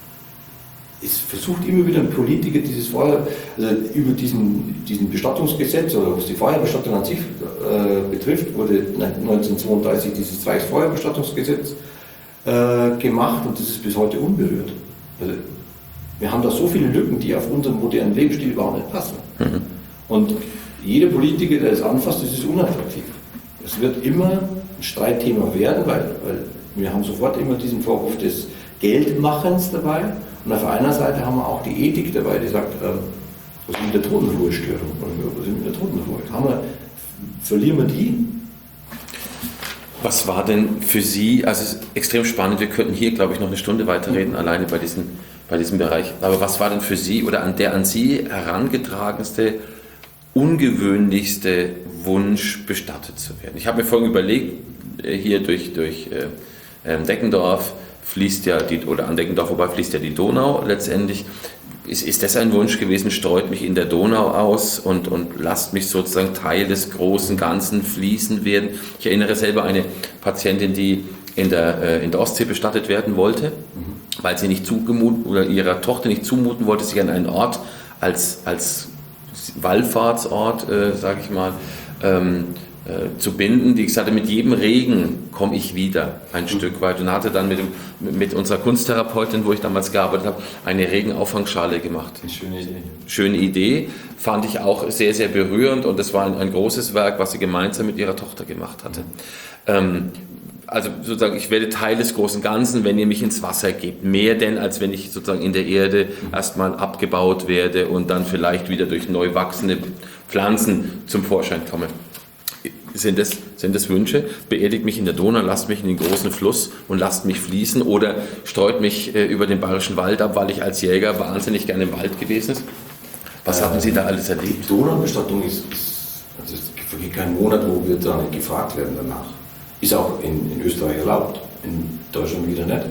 es versucht immer wieder ein Politiker dieses über diesen Bestattungsgesetz oder was die Feuerbestattung an sich betrifft, wurde 1932 dieses Reichsfeuerbestattungsgesetz gemacht und das ist bis heute unberührt. Also, wir haben da so viele Lücken, die auf unseren modernen Lebensstil überhaupt nicht passen. Mhm. Und jeder Politiker, der das anfasst, das ist unattraktiv. Es wird immer ein Streitthema werden, weil wir haben sofort immer diesen Vorwurf des Geldmachens dabei. Und auf einer Seite haben wir auch die Ethik dabei, die sagt, was ist mit der Totenruhestörung? Was ist mit der Totenruhe? Verlieren wir die? Was war denn für Sie, also es ist extrem spannend, wir könnten hier, glaube ich, noch eine Stunde weiterreden, alleine bei diesem Bereich, aber was war denn für Sie oder der an Sie herangetragenste, ungewöhnlichste Wunsch, bestattet zu werden? Ich habe mir vorhin überlegt, hier durch Deckendorf fließt ja an Deckendorf vorbei fließt ja die Donau letztendlich. Ist das ein Wunsch gewesen, streut mich in der Donau aus und lasst mich sozusagen Teil des großen Ganzen fließen werden? Ich erinnere selber eine Patientin, die in der Ostsee bestattet werden wollte, weil sie nicht oder ihrer Tochter nicht zumuten wollte, sich an einen Ort als Wallfahrtsort, sage ich mal, zu binden. Die gesagt hat, mit jedem Regen komme ich wieder ein Stück weit und hatte dann mit unserer Kunsttherapeutin, wo ich damals gearbeitet habe, eine Regenauffangschale gemacht. Eine schöne Idee. Schöne Idee, fand ich auch sehr, sehr berührend und das war ein großes Werk, was sie gemeinsam mit ihrer Tochter gemacht hatte. Also sozusagen, ich werde Teil des großen Ganzen, wenn ihr mich ins Wasser gebt. Mehr denn, als wenn ich sozusagen in der Erde erstmal abgebaut werde und dann vielleicht wieder durch neu wachsende Pflanzen zum Vorschein komme. Sind das Wünsche? Beerdigt mich in der Donau, lasst mich in den großen Fluss und lasst mich fließen oder streut mich über den Bayerischen Wald ab, weil ich als Jäger wahnsinnig gerne im Wald gewesen ist? Was haben Sie da alles erlebt? Die Donaubestattung also es vergeht kein Monat, wo wir da nicht gefragt werden danach. Ist auch in Österreich erlaubt, in Deutschland wieder nicht.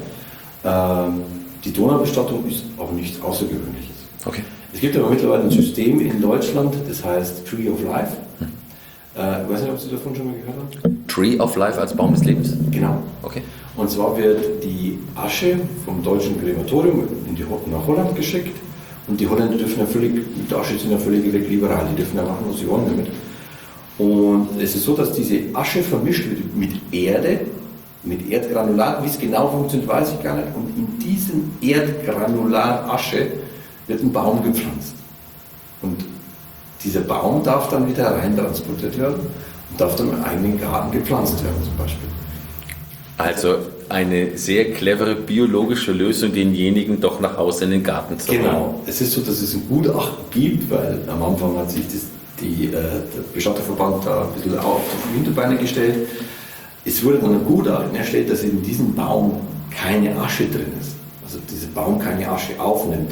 Die Donaubestattung ist auch nichts Außergewöhnliches. Okay. Es gibt aber mittlerweile ein System in Deutschland, das heißt Tree of Life. Ich weiß nicht, ob Sie davon schon mal gehört haben. Tree of Life als Baum des Lebens? Genau. Okay. Und zwar wird die Asche vom deutschen Krematorium nach Holland geschickt und die Holländer dürfen mit der Asche sind ja völlig liberal, die dürfen ja machen, was sie wollen damit. Und es ist so, dass diese Asche vermischt wird mit Erde, mit Erdgranulat. Wie es genau funktioniert, weiß ich gar nicht. Und in diesem Erdgranulat Asche wird ein Baum gepflanzt. Und dieser Baum darf dann wieder reintransportiert werden und darf dann im eigenen Garten gepflanzt werden zum Beispiel. Also eine sehr clevere biologische Lösung, denjenigen doch nach Hause in den Garten zu holen. Genau. Es ist so, dass es ein Gutachten gibt, weil am Anfang hat sich der Bestatterverband da ein bisschen auf die Hinterbeine gestellt. Es wurde dann ein Gutachten erstellt, dass in diesem Baum keine Asche drin ist. Also dieser Baum keine Asche aufnimmt.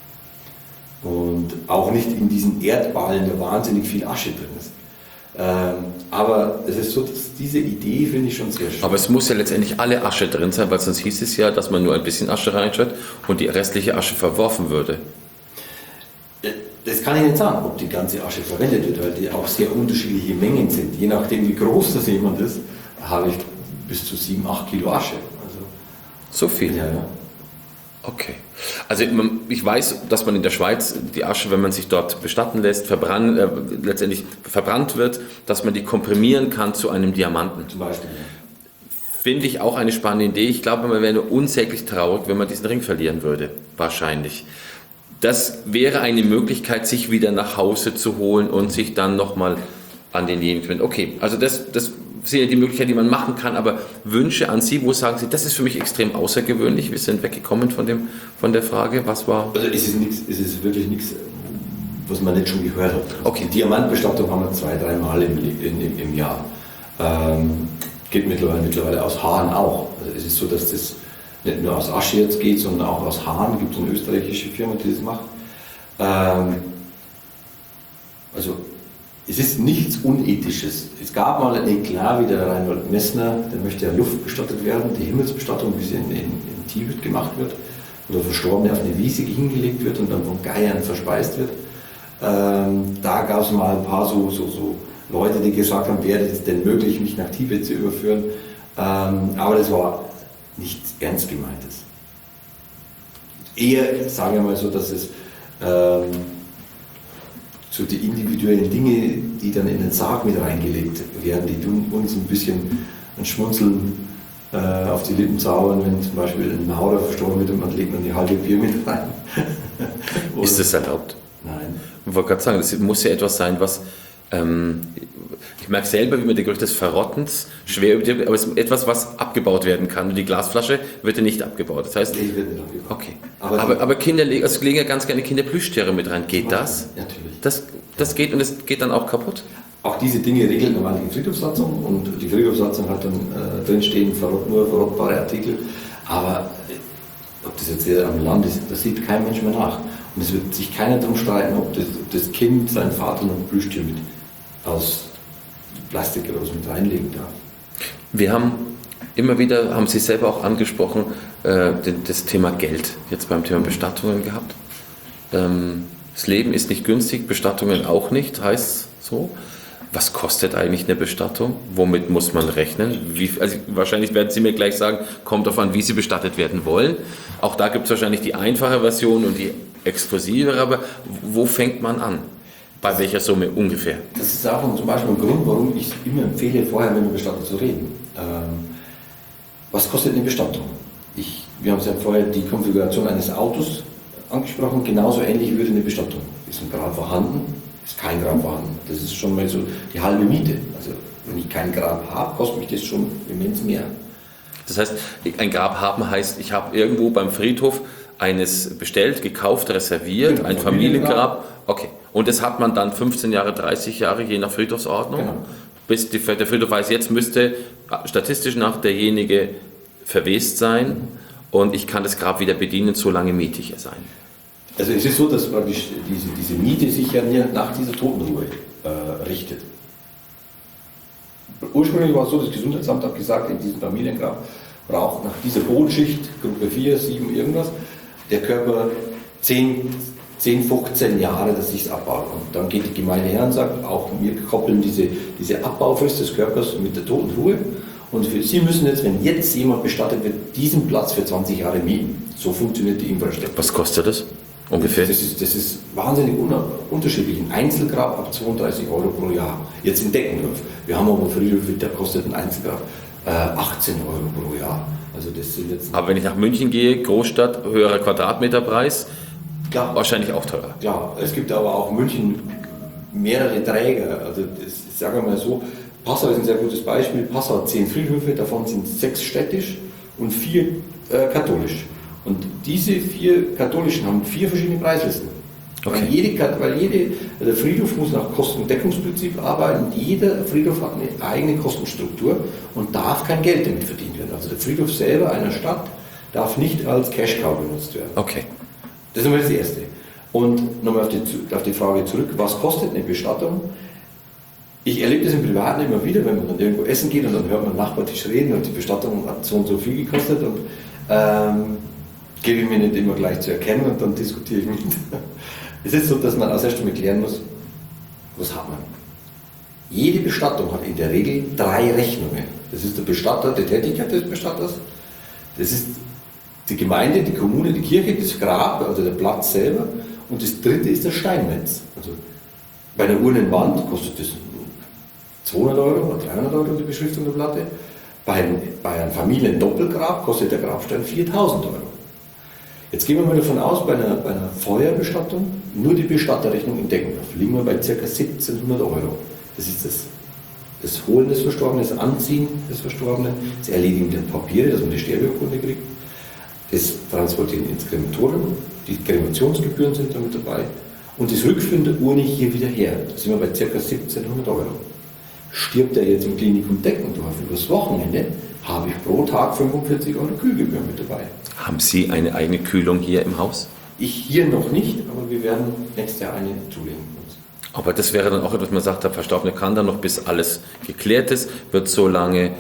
Und auch nicht in diesen Erdballen, da wahnsinnig viel Asche drin ist. Aber es ist so, dass diese Idee finde ich schon sehr schön. Aber es muss ja letztendlich alle Asche drin sein, weil sonst hieß es ja, dass man nur ein bisschen Asche reinschüttet und die restliche Asche verworfen würde. Das kann ich nicht sagen, ob die ganze Asche verwendet wird, weil die auch sehr unterschiedliche Mengen sind. Je nachdem, wie groß das jemand ist, habe ich bis zu 7-8 Kilo Asche. So viel? Ja. Okay. Also ich weiß, dass man in der Schweiz die Asche, wenn man sich dort bestatten lässt, letztendlich verbrannt wird, dass man die komprimieren kann zu einem Diamanten. Zum Beispiel. Finde ich auch eine spannende Idee. Ich glaube, man wäre nur unsäglich traurig, wenn man diesen Ring verlieren würde. Wahrscheinlich. Das wäre eine Möglichkeit, sich wieder nach Hause zu holen und sich dann nochmal an denjenigen zu wenden. Okay, also das sind ja die Möglichkeiten, die man machen kann, aber Wünsche an Sie, wo sagen Sie, das ist für mich extrem außergewöhnlich, wir sind weggekommen von der Frage, was war? Also es ist wirklich nichts, was man nicht schon gehört hat. Okay. Die Diamantbestattung haben wir 2-3 Mal im Jahr. Geht mittlerweile aus Haaren auch. Also es ist so, dass das nicht nur aus Asche jetzt geht, sondern auch aus Haaren. Gibt es eine österreichische Firma, die das macht. Also es ist nichts Unethisches. Es gab mal ein Eklat, wie der Reinhold Messner, der möchte ja Luft bestattet werden, die Himmelsbestattung, wie sie in Tibet gemacht wird, wo der Verstorbene auf eine Wiese hingelegt wird und dann von Geiern verspeist wird. Da gab es mal ein paar so Leute, die gesagt haben, wäre es denn möglich, mich nach Tibet zu überführen. Aber das war nichts Ernst Gemeintes. Eher, sagen wir mal so, dass es so die individuellen Dinge, die dann in den Sarg mit reingelegt werden, die tun uns ein bisschen ein Schmunzeln auf die Lippen zaubern, wenn zum Beispiel ein Maurer verstorben wird und man legt dann die halbe Bier mit rein. Ist das erlaubt? Nein. Ich wollte gerade sagen, das muss ja etwas sein, was ich merke selber, wie mir der Geruch des Verrottens schwer über aber es ist etwas, was abgebaut werden kann. Und die Glasflasche wird ja nicht abgebaut. Das heißt, Die wird nicht abgebaut. okay. Aber Aber Kinder legen ja ganz gerne Kinder Plüschtiere mit rein. Geht das? Natürlich. Das geht und es geht dann auch kaputt? Auch diese Dinge regelt normal die Friedhofssatzung und die Friedhofssatzung hat dann drinstehen, nur verrottbare Artikel. Aber ob das jetzt hier am Land ist, das sieht kein Mensch mehr nach. Und es wird sich keiner darum streiten, ob das Kind seinen Vater noch ein Plüschtier mit aus Plastik oder was mit reinlegen darf. Wir haben immer wieder, haben Sie selber auch angesprochen, das Thema Geld jetzt beim Thema Bestattungen gehabt. Das Leben ist nicht günstig, Bestattungen auch nicht, heißt so. Was kostet eigentlich eine Bestattung? Womit muss man rechnen? Wahrscheinlich werden Sie mir gleich sagen, kommt darauf an, wie Sie bestattet werden wollen. Auch da gibt es wahrscheinlich die einfache Version und die exklusivere, aber wo fängt man an? Bei welcher Summe ungefähr? Das ist auch zum Beispiel ein Grund, warum ich immer empfehle, vorher mit einem Bestatter zu reden. Was kostet eine Bestattung? Wir haben ja vorher die Konfiguration eines Autos angesprochen, genauso ähnlich würde eine Bestattung. Ist ein Grab vorhanden? Ist kein Grab vorhanden. Das ist schon mal so die halbe Miete. Also wenn ich kein Grab habe, kostet mich das schon immens mehr. Das heißt, ein Grab haben heißt, ich habe irgendwo beim Friedhof eines bestellt, gekauft, reserviert, ein Familiengrab. Okay. Und das hat man dann 15 Jahre, 30 Jahre, je nach Friedhofsordnung. Genau. Bis der Friedhof weiß, jetzt müsste statistisch nach derjenige verwest sein und ich kann das Grab wieder bedienen, solange miete ich es ein. Also es ist so, dass praktisch diese Miete sich ja nach dieser Totenruhe richtet. Ursprünglich war es so, das Gesundheitsamt hat gesagt, in diesem Familiengrab braucht nach dieser Bodenschicht, Gruppe 4, 7, irgendwas, der Körper 10, 15 Jahre, dass sich es abbaut. Und dann geht die Gemeinde her und sagt, auch wir koppeln diese Abbaufrist des Körpers mit der Totenruhe. Und Sie müssen jetzt, wenn jetzt jemand bestattet wird, diesen Platz für 20 Jahre mieten. So funktioniert die Infrastruktur. Was kostet das ungefähr? Das ist wahnsinnig unterschiedlich. Ein Einzelgrab ab 32 € pro Jahr. Jetzt in Deckendorf. Wir haben aber einen Friedhof, der kostet ein Einzelgrab 18 € pro Jahr. Also das sind jetzt aber wenn ich nach München gehe, Großstadt, höherer Quadratmeterpreis, klar, wahrscheinlich auch teurer. Klar, es gibt aber auch in München mehrere Träger. Also das, sagen wir mal so, Passau ist ein sehr gutes Beispiel. Passau hat 10 Friedhöfe, davon sind 6 städtisch und 4 katholisch. Und diese 4 katholischen haben 4 verschiedene Preislisten. Okay. Der Friedhof muss nach Kostendeckungsprinzip arbeiten. Jeder Friedhof hat eine eigene Kostenstruktur und darf kein Geld damit verdient werden. Also der Friedhof selber einer Stadt darf nicht als Cash-Cow benutzt werden. Okay. Das ist einmal das Erste. Und nochmal auf die Frage zurück, was kostet eine Bestattung? Ich erlebe das im Privaten immer wieder, wenn man dann irgendwo essen geht und dann hört man Nachbartisch reden und die Bestattung hat so und so viel gekostet und gebe ich mir nicht immer gleich zu erkennen und dann diskutiere ich mit. Es ist so, dass man als erstes mal klären muss, was hat man? Jede Bestattung hat in der Regel 3 Rechnungen. Das ist der Bestatter, die Tätigkeit des Bestatters, das ist die Gemeinde, die Kommune, die Kirche, das Grab, also der Platz selber. Und das dritte ist das Steinnetz. Also bei einer Urnenwand kostet das 200 Euro oder 300 Euro die Beschriftung der Platte. Bei einem Familiendoppelgrab kostet der Grabstein 4.000 Euro. Jetzt gehen wir mal davon aus, bei einer Feuerbestattung, nur die Bestatterrechnung in Deckendorf, liegen wir bei ca. 1.700 Euro. Das ist das Holen des Verstorbenen, das Anziehen des Verstorbenen, das Erledigen der Papiere, dass man die Sterbeurkunde kriegt, das Transportieren ins Krematorium, die Kremationsgebühren sind damit dabei und das Rückführen der Urne hier wieder her. Da sind wir bei ca. 1.700 Euro. Stirbt er jetzt im Klinikum Deckendorf übers Wochenende, habe ich pro Tag 45 Euro Kühlgebühr mit dabei. Haben Sie eine eigene Kühlung hier im Haus? Ich hier noch nicht, aber wir werden nächstes Jahr eine zulegen. Aber das wäre dann auch etwas, man sagt, der Verstorbene kann dann noch, bis alles geklärt ist, wird so lange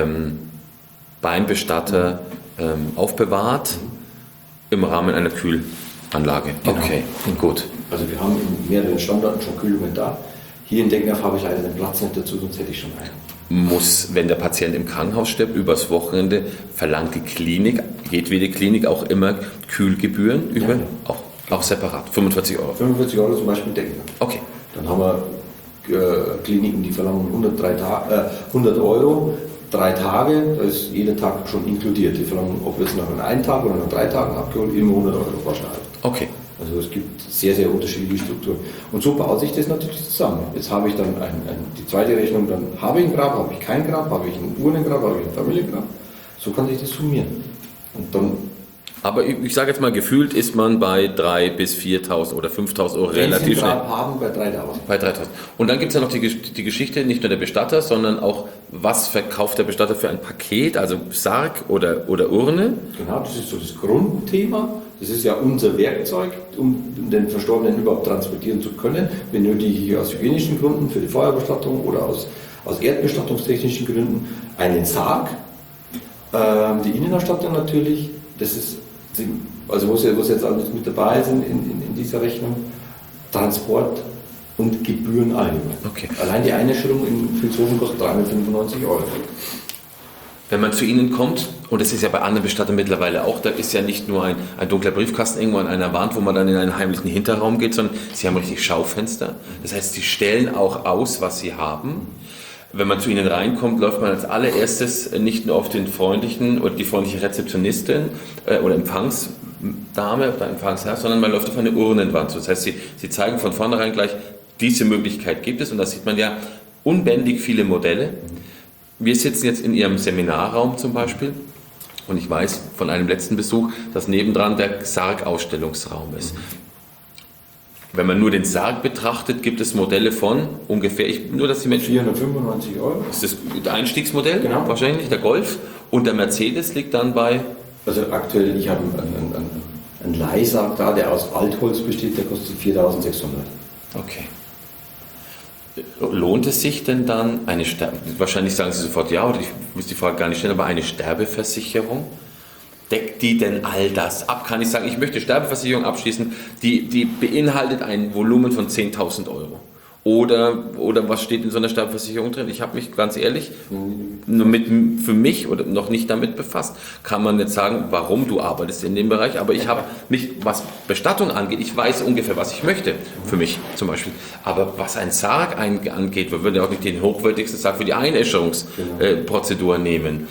beim Bestatter aufbewahrt im Rahmen einer Kühlanlage. Genau. Okay, gut. Also wir haben in mehreren Standorten schon Kühlungen da. Hier in Deckendorf habe ich leider den Platz nicht dazu, sonst hätte ich schon einen. Muss, wenn der Patient im Krankenhaus stirbt, übers Wochenende, verlangt die Klinik, jedwede Klinik auch immer Kühlgebühren über, Ja. auch separat, 45 Euro. 45 Euro zum Beispiel Deckendorf. Okay. Dann haben wir Kliniken, die verlangen 100 Euro, 3 Tage, da ist jeder Tag schon inkludiert. Die verlangen, ob jetzt nach einem Tag oder nach 3 Tagen abgeholt, immer 100 Euro pauschal. Okay. Also es gibt sehr, sehr unterschiedliche Strukturen. Und so baut sich das natürlich zusammen. Jetzt habe ich dann die zweite Rechnung, dann habe ich ein Grab, habe ich kein Grab, habe ich ein Urnengrab, habe ich ein Familiengrab. So kann sich das summieren. Und dann, Aber ich sage jetzt mal, gefühlt ist man bei 3.000 bis 4.000 oder 5.000 Euro relativ schnell. Grab haben bei 3.000. Bei 3.000. Und dann gibt es ja noch die Geschichte, nicht nur der Bestatter, sondern auch, was verkauft der Bestatter für ein Paket, also Sarg oder Urne? Genau, das ist so das Grundthema. Das ist ja unser Werkzeug, um den Verstorbenen überhaupt transportieren zu können. Benötige ich aus hygienischen Gründen für die Feuerbestattung oder aus erdbestattungstechnischen Gründen einen Sarg. Die Innenausstattung natürlich, das ist, also wo jetzt alles mit dabei sind in dieser Rechnung, Transport und Gebühren allgemein. Okay. Allein die Einäscherung in Vilshofen kostet 395 Euro. Wenn man zu Ihnen kommt, und das ist ja bei anderen Bestattern mittlerweile auch, da ist ja nicht nur ein dunkler Briefkasten irgendwo an einer Wand, wo man dann in einen heimlichen Hinterraum geht, sondern Sie haben richtig Schaufenster. Das heißt, Sie stellen auch aus, was Sie haben. Wenn man zu Ihnen reinkommt, läuft man als allererstes nicht nur auf den freundlichen oder die freundliche Rezeptionistin oder Empfangsdame oder Empfangsherr, sondern man läuft auf eine Urnenwand. Das heißt, Sie zeigen von vornherein gleich, diese Möglichkeit gibt es, und da sieht man ja unbändig viele Modelle. Wir sitzen jetzt in Ihrem Seminarraum zum Beispiel, und ich weiß von einem letzten Besuch, dass nebendran der Sargausstellungsraum ist. Wenn man nur den Sarg betrachtet, gibt es Modelle von ungefähr, nur dass die Menschen... 495 Euro. Das ist das Einstiegsmodell, Genau. Wahrscheinlich, der Golf. Und der Mercedes liegt dann bei... Also aktuell, ich habe einen Leihsarg da, der aus Altholz besteht, der kostet 4.600. Okay. Lohnt es sich denn dann wahrscheinlich sagen Sie sofort ja, oder ich muss die Frage gar nicht stellen, aber eine Sterbeversicherung? Deckt die denn all das ab? Kann ich sagen, ich möchte Sterbeversicherung abschließen, die beinhaltet ein Volumen von 10.000 Euro? Oder was steht in so einer Sterbeversicherung drin? Ich habe mich ganz ehrlich für mich oder noch nicht damit befasst. Kann man jetzt sagen, warum du arbeitest in dem Bereich, aber ich habe nicht, was Bestattung angeht, ich weiß ungefähr, was ich möchte, für mich zum Beispiel. Aber was ein Sarg angeht, wir würden ja auch nicht den hochwertigsten Sarg für die Einäscherungsprozedur nehmen.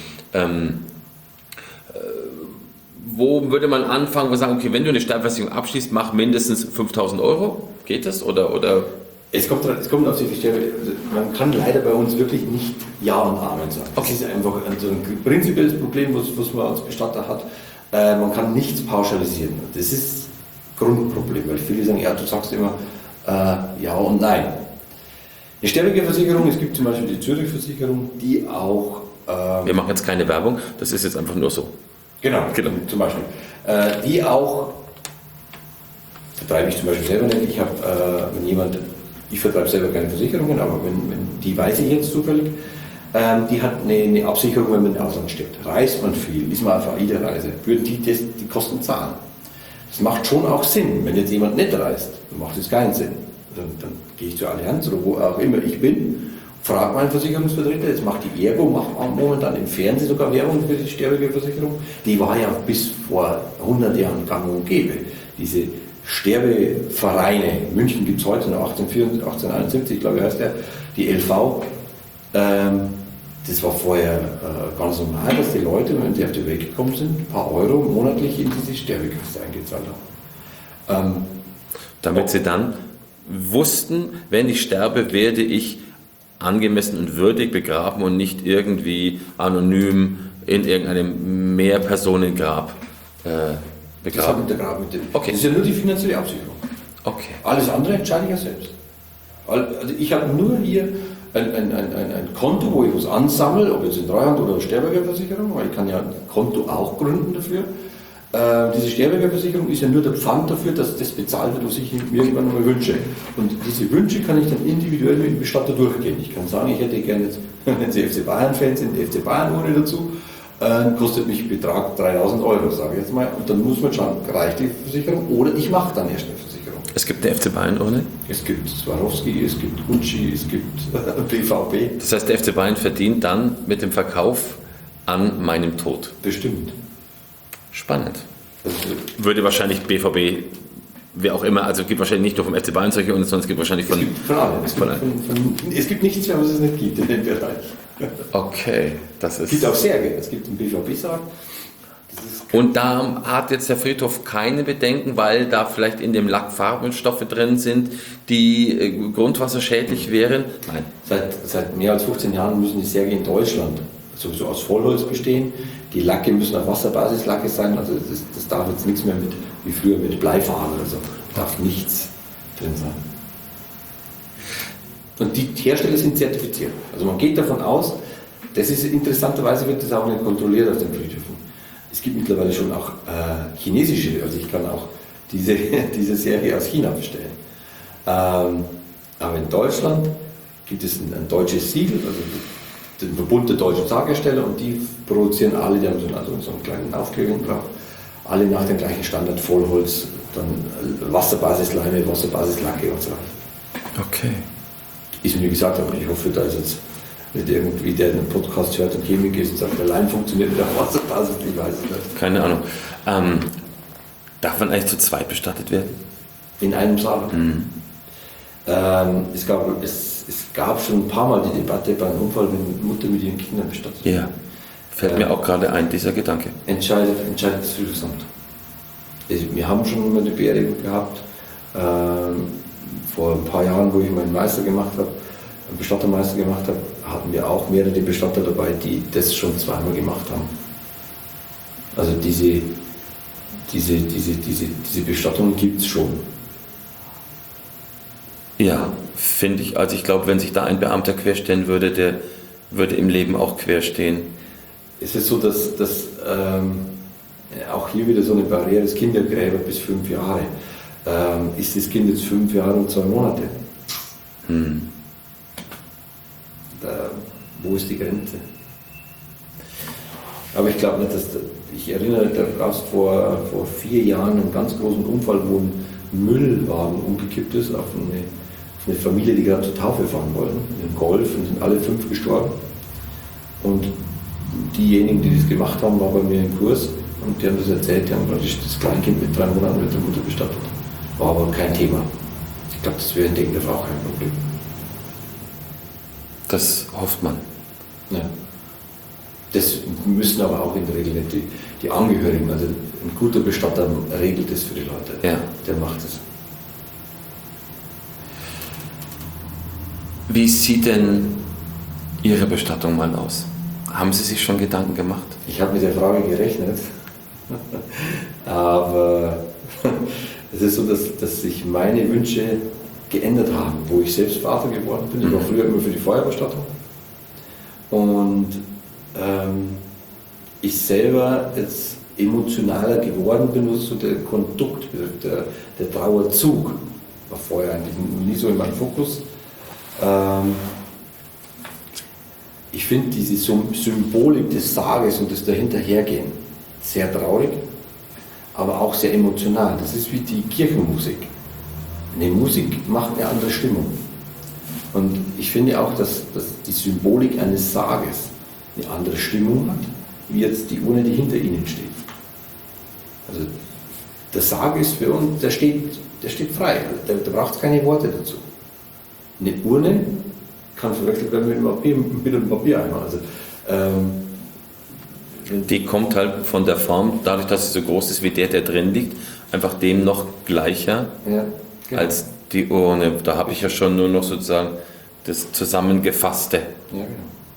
Wo würde man anfangen, wo wir sagen, okay, wenn du eine Sterbeversicherung abschließt, mach mindestens 5.000 Euro? Geht das? Oder? Es kommt auf die Sterbe. Man kann leider bei uns wirklich nicht Ja und Amen sagen. Das ist einfach so ein prinzipielles Problem, was man als Bestatter hat. Man kann nichts pauschalisieren. Das ist das Grundproblem, weil viele sagen, ja, du sagst immer Ja und Nein. Eine Sterbeversicherung, es gibt zum Beispiel die Zürich-Versicherung, die auch... wir machen jetzt keine Werbung, das ist jetzt einfach nur so. Genau, zum Beispiel. Die auch, vertreibe ich zum Beispiel selber nicht, ich vertreibe selber keine Versicherungen, aber wenn die weiß ich jetzt zufällig, die hat eine Absicherung, wenn man im Ausland stirbt. Reist man viel, ist man auf AIDA-Reise, würden die Kosten zahlen. Das macht schon auch Sinn. Wenn jetzt jemand nicht reist, dann macht es keinen Sinn. Dann gehe ich zur Allianz oder wo auch immer ich bin fragt mein Versicherungsvertreter, jetzt macht die Ergo, macht momentan im Fernsehen sogar Werbung für die Sterbegeldversicherung. Die war ja bis vor 100 Jahren gang und gäbe. Diese Sterbevereine, in München gibt es heute noch 1871, glaube ich heißt der, die LV, das war vorher ganz normal, dass die Leute, wenn sie auf die Welt gekommen sind, ein paar Euro monatlich in diese Sterbekasse eingezahlt haben. Damit sie dann wussten, wenn ich sterbe, werde ich angemessen und würdig begraben und nicht irgendwie anonym in irgendeinem Mehrpersonengrab begraben. Das hat mit der Grab mit dem. Okay. Das ist ja nur die finanzielle Absicherung. Okay. Alles andere entscheide ich ja selbst. Also ich habe nur hier ein Konto, wo ich was ansammle, ob jetzt in Treuhand oder Sterbegeldversicherung, weil ich kann ja ein Konto auch gründen dafür. Diese Sterbegeldversicherung ist ja nur der Pfand dafür, dass das bezahlt wird, was ich mir irgendwann mal wünsche. Und diese Wünsche kann ich dann individuell mit dem Bestatter durchgehen. Ich kann sagen, ich hätte gerne jetzt, wenn Sie FC Bayern-Fans sind, die FC Bayern-Urne dazu, kostet mich Betrag 3.000 Euro, sage ich jetzt mal. Und dann muss man schauen, reicht die Versicherung oder ich mache dann erst eine Versicherung. Es gibt eine FC Bayern-Urne? Es gibt Swarovski, es gibt Gucci, es gibt BVB. Das heißt, der FC Bayern verdient dann mit dem Verkauf an meinem Tod. Bestimmt. Spannend. Also, Würde wahrscheinlich BVB, wer auch immer, also es gibt wahrscheinlich nicht nur vom FC Bayern solche, sondern es gibt wahrscheinlich von... es gibt von allen. Es gibt nichts mehr, was es nicht gibt in dem Bereich. Okay, das ist... Es gibt auch Särge. Es gibt einen BVB-Sarg. Und da hat jetzt der Friedhof keine Bedenken, weil da vielleicht in dem Lack Farbstoffe drin sind, die grundwasserschädlich wären? Nein. Seit mehr als 15 Jahren müssen die Särge in Deutschland sowieso aus Vollholz bestehen. Die Lacke müssen auf Wasserbasislacke sein, also das darf jetzt nichts mehr mit, wie früher mit Bleifarbe oder so, darf nichts drin sein. Und die Hersteller sind zertifiziert. Also man geht davon aus, das ist interessanterweise, wird das auch nicht kontrolliert auf den Friedhöfen. Es gibt mittlerweile schon auch chinesische, also ich kann auch diese Serie aus China bestellen. Aber in Deutschland gibt es ein deutsches Siegel, also den Verbund der deutschen Sarghersteller, und die produzieren alle, die haben so einen kleinen Aufkleber drauf, alle nach dem gleichen Standard, Vollholz, dann Wasserbasisleime, Wasserbasislacke und so weiter. Okay. Ist mir gesagt, aber ich hoffe, da ist jetzt nicht irgendwie der den Podcast hört und Chemiker ist und sagt, der Leim funktioniert mit der Wasserbasis, ich weiß es nicht. Keine Ahnung. Darf man eigentlich zu zweit bestattet werden? In einem Sarg. Es gab schon ein paar Mal die Debatte bei einem Unfall, wenn Mutter mit ihren Kindern bestattet wird. Ja, fällt mir auch gerade ein, dieser Gedanke. Entscheidet das Friedhofsamt. Wir haben schon immer eine Beerdigung gehabt, vor ein paar Jahren, wo ich meinen Meister gemacht habe, einen Bestattermeister gemacht habe, hatten wir auch mehrere Bestatter dabei, die das schon zweimal gemacht haben. Also diese Bestattung gibt es schon. Ja, finde ich. Also ich glaube, wenn sich da ein Beamter querstellen würde, der würde im Leben auch querstehen. Es ist so, dass auch hier wieder so eine Barriere, das Kindergräber bis 5 Jahre. Ist das Kind jetzt 5 Jahre und 2 Monate? Wo ist die Grenze? Aber ich glaube nicht, ich erinnere, da gab es vor 4 Jahren einen ganz großen Unfall, wo ein Müllwagen umgekippt ist auf eine Familie, die gerade zur Taufe fahren wollten, in einem Golf, und sind alle 5 gestorben. Und diejenigen, die das gemacht haben, waren bei mir im Kurs und die haben das erzählt, die haben praktisch das Kleinkind mit 3 Monaten mit der Mutter bestattet. War aber kein Thema. Ich glaube, das wäre in Deckendorf auch kein Problem. Das hofft man. Ja. Das müssen aber auch in der Regel nicht die Angehörigen, also ein guter Bestatter regelt das für die Leute. Ja. Der macht es. Wie sieht denn Ihre Bestattung mal aus? Haben Sie sich schon Gedanken gemacht? Ich habe mit der Frage gerechnet, aber es ist so, dass sich meine Wünsche geändert haben, wo ich selbst Vater geworden bin. Ich war früher immer für die Feuerbestattung und ich selber jetzt emotionaler geworden bin, was so der Kondukt, der Trauerzug war vorher eigentlich nie so in meinem Fokus. Ich finde diese Symbolik des Sarges und das Dahinterhergehen sehr traurig, aber auch sehr emotional. Das ist wie die Kirchenmusik. Eine Musik macht eine andere Stimmung. Und ich finde auch, dass die Symbolik eines Sarges eine andere Stimmung hat, wie jetzt die Urne, die hinter ihnen steht. Also der Sarg ist für uns, der steht frei, da braucht es keine Worte dazu. Eine Urne kann verwechselt werden mit einem Bild und Papiereimer. Also, die kommt halt von der Form, dadurch, dass sie so groß ist wie der drin liegt, einfach dem noch gleicher als die Urne. Da habe ich ja schon nur noch sozusagen das Zusammengefasste. Ja, genau.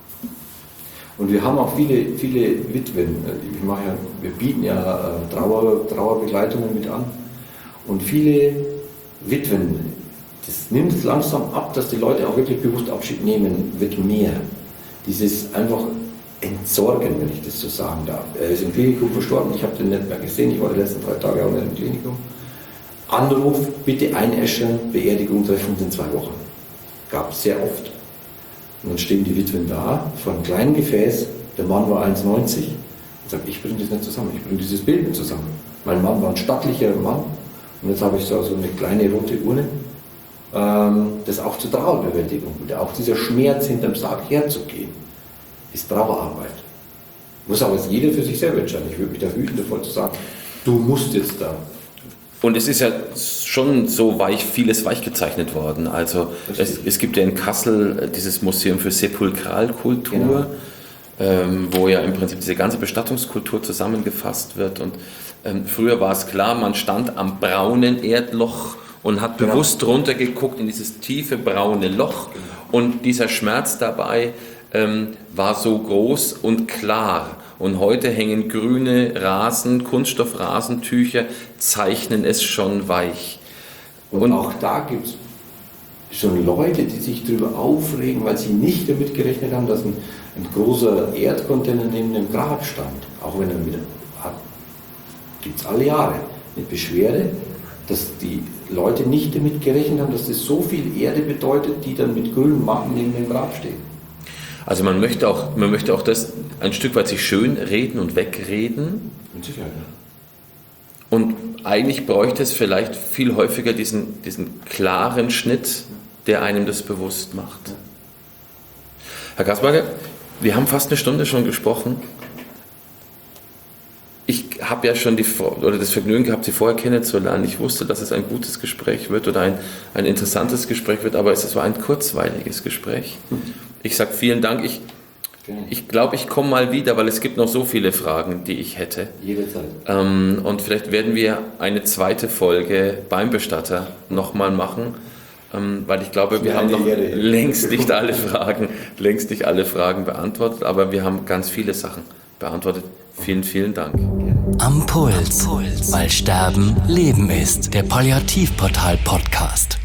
Und wir haben auch viele Witwen. Wir bieten ja Trauerbegleitungen mit an. Und viele Witwen, das nimmt langsam ab, dass die Leute auch wirklich bewusst Abschied nehmen, wird mehr. Dieses einfach entsorgen, wenn ich das so sagen darf. Er ist im Klinikum verstorben, ich habe den nicht mehr gesehen, ich war die letzten 3 Tage auch nicht im Klinikum. Anruf, bitte einäschern, Beerdigung treffen in 2 Wochen. Gab es sehr oft. Und dann stehen die Witwen da, vor einem kleinen Gefäß, der Mann war 1,90 und sagt, ich bringe das nicht zusammen, ich bringe dieses Bild nicht zusammen. Mein Mann war ein stattlicher Mann und jetzt habe ich so eine kleine rote Urne, das auch zur Trauerbewältigung und auch dieser Schmerz hinterm Sarg herzugehen, ist Trauerarbeit. Muss aber jeder für sich selber entscheiden. Ich würde mich da hüten, davor zu sagen, du musst jetzt da. Und es ist ja schon so vieles weich gezeichnet worden. Also es gibt ja in Kassel dieses Museum für Sepulkralkultur, wo ja im Prinzip diese ganze Bestattungskultur zusammengefasst wird. Und früher war es klar, man stand am braunen Erdloch und hat bewusst runtergeguckt in dieses tiefe braune Loch. Und dieser Schmerz dabei war so groß und klar. Und heute hängen grüne Kunststoffrasentücher, zeichnen es schon weich. Und auch da gibt es schon Leute, die sich darüber aufregen, weil sie nicht damit gerechnet haben, dass ein großer Erdcontainer neben dem Grab stand. Auch wenn er wieder hat, gibt es alle Jahre eine Beschwerde, dass die Leute nicht damit gerechnet haben, dass das so viel Erde bedeutet, die dann mit grünen Matten neben dem Grab stehen. Also man möchte auch das ein Stück weit sich schön reden und wegreden. Mit Sicherheit, ja. Und eigentlich bräuchte es vielleicht viel häufiger diesen klaren Schnitt, der einem das bewusst macht. Herr Kasperger, wir haben fast eine Stunde schon gesprochen. Ich habe ja schon das Vergnügen gehabt, Sie vorher kennenzulernen. Ich wusste, dass es ein gutes Gespräch wird oder ein interessantes Gespräch wird, aber es war ein kurzweiliges Gespräch. Ich sage vielen Dank. Ich glaube, ich komme mal wieder, weil es gibt noch so viele Fragen, die ich hätte. Jederzeit. Und vielleicht werden wir eine zweite Folge beim Bestatter nochmal machen, weil ich glaube, wir haben noch längst nicht alle Fragen beantwortet, aber wir haben ganz viele Sachen beantwortet. Vielen, vielen Dank. Am Puls, weil Sterben Leben ist. Der Palliativportal Podcast.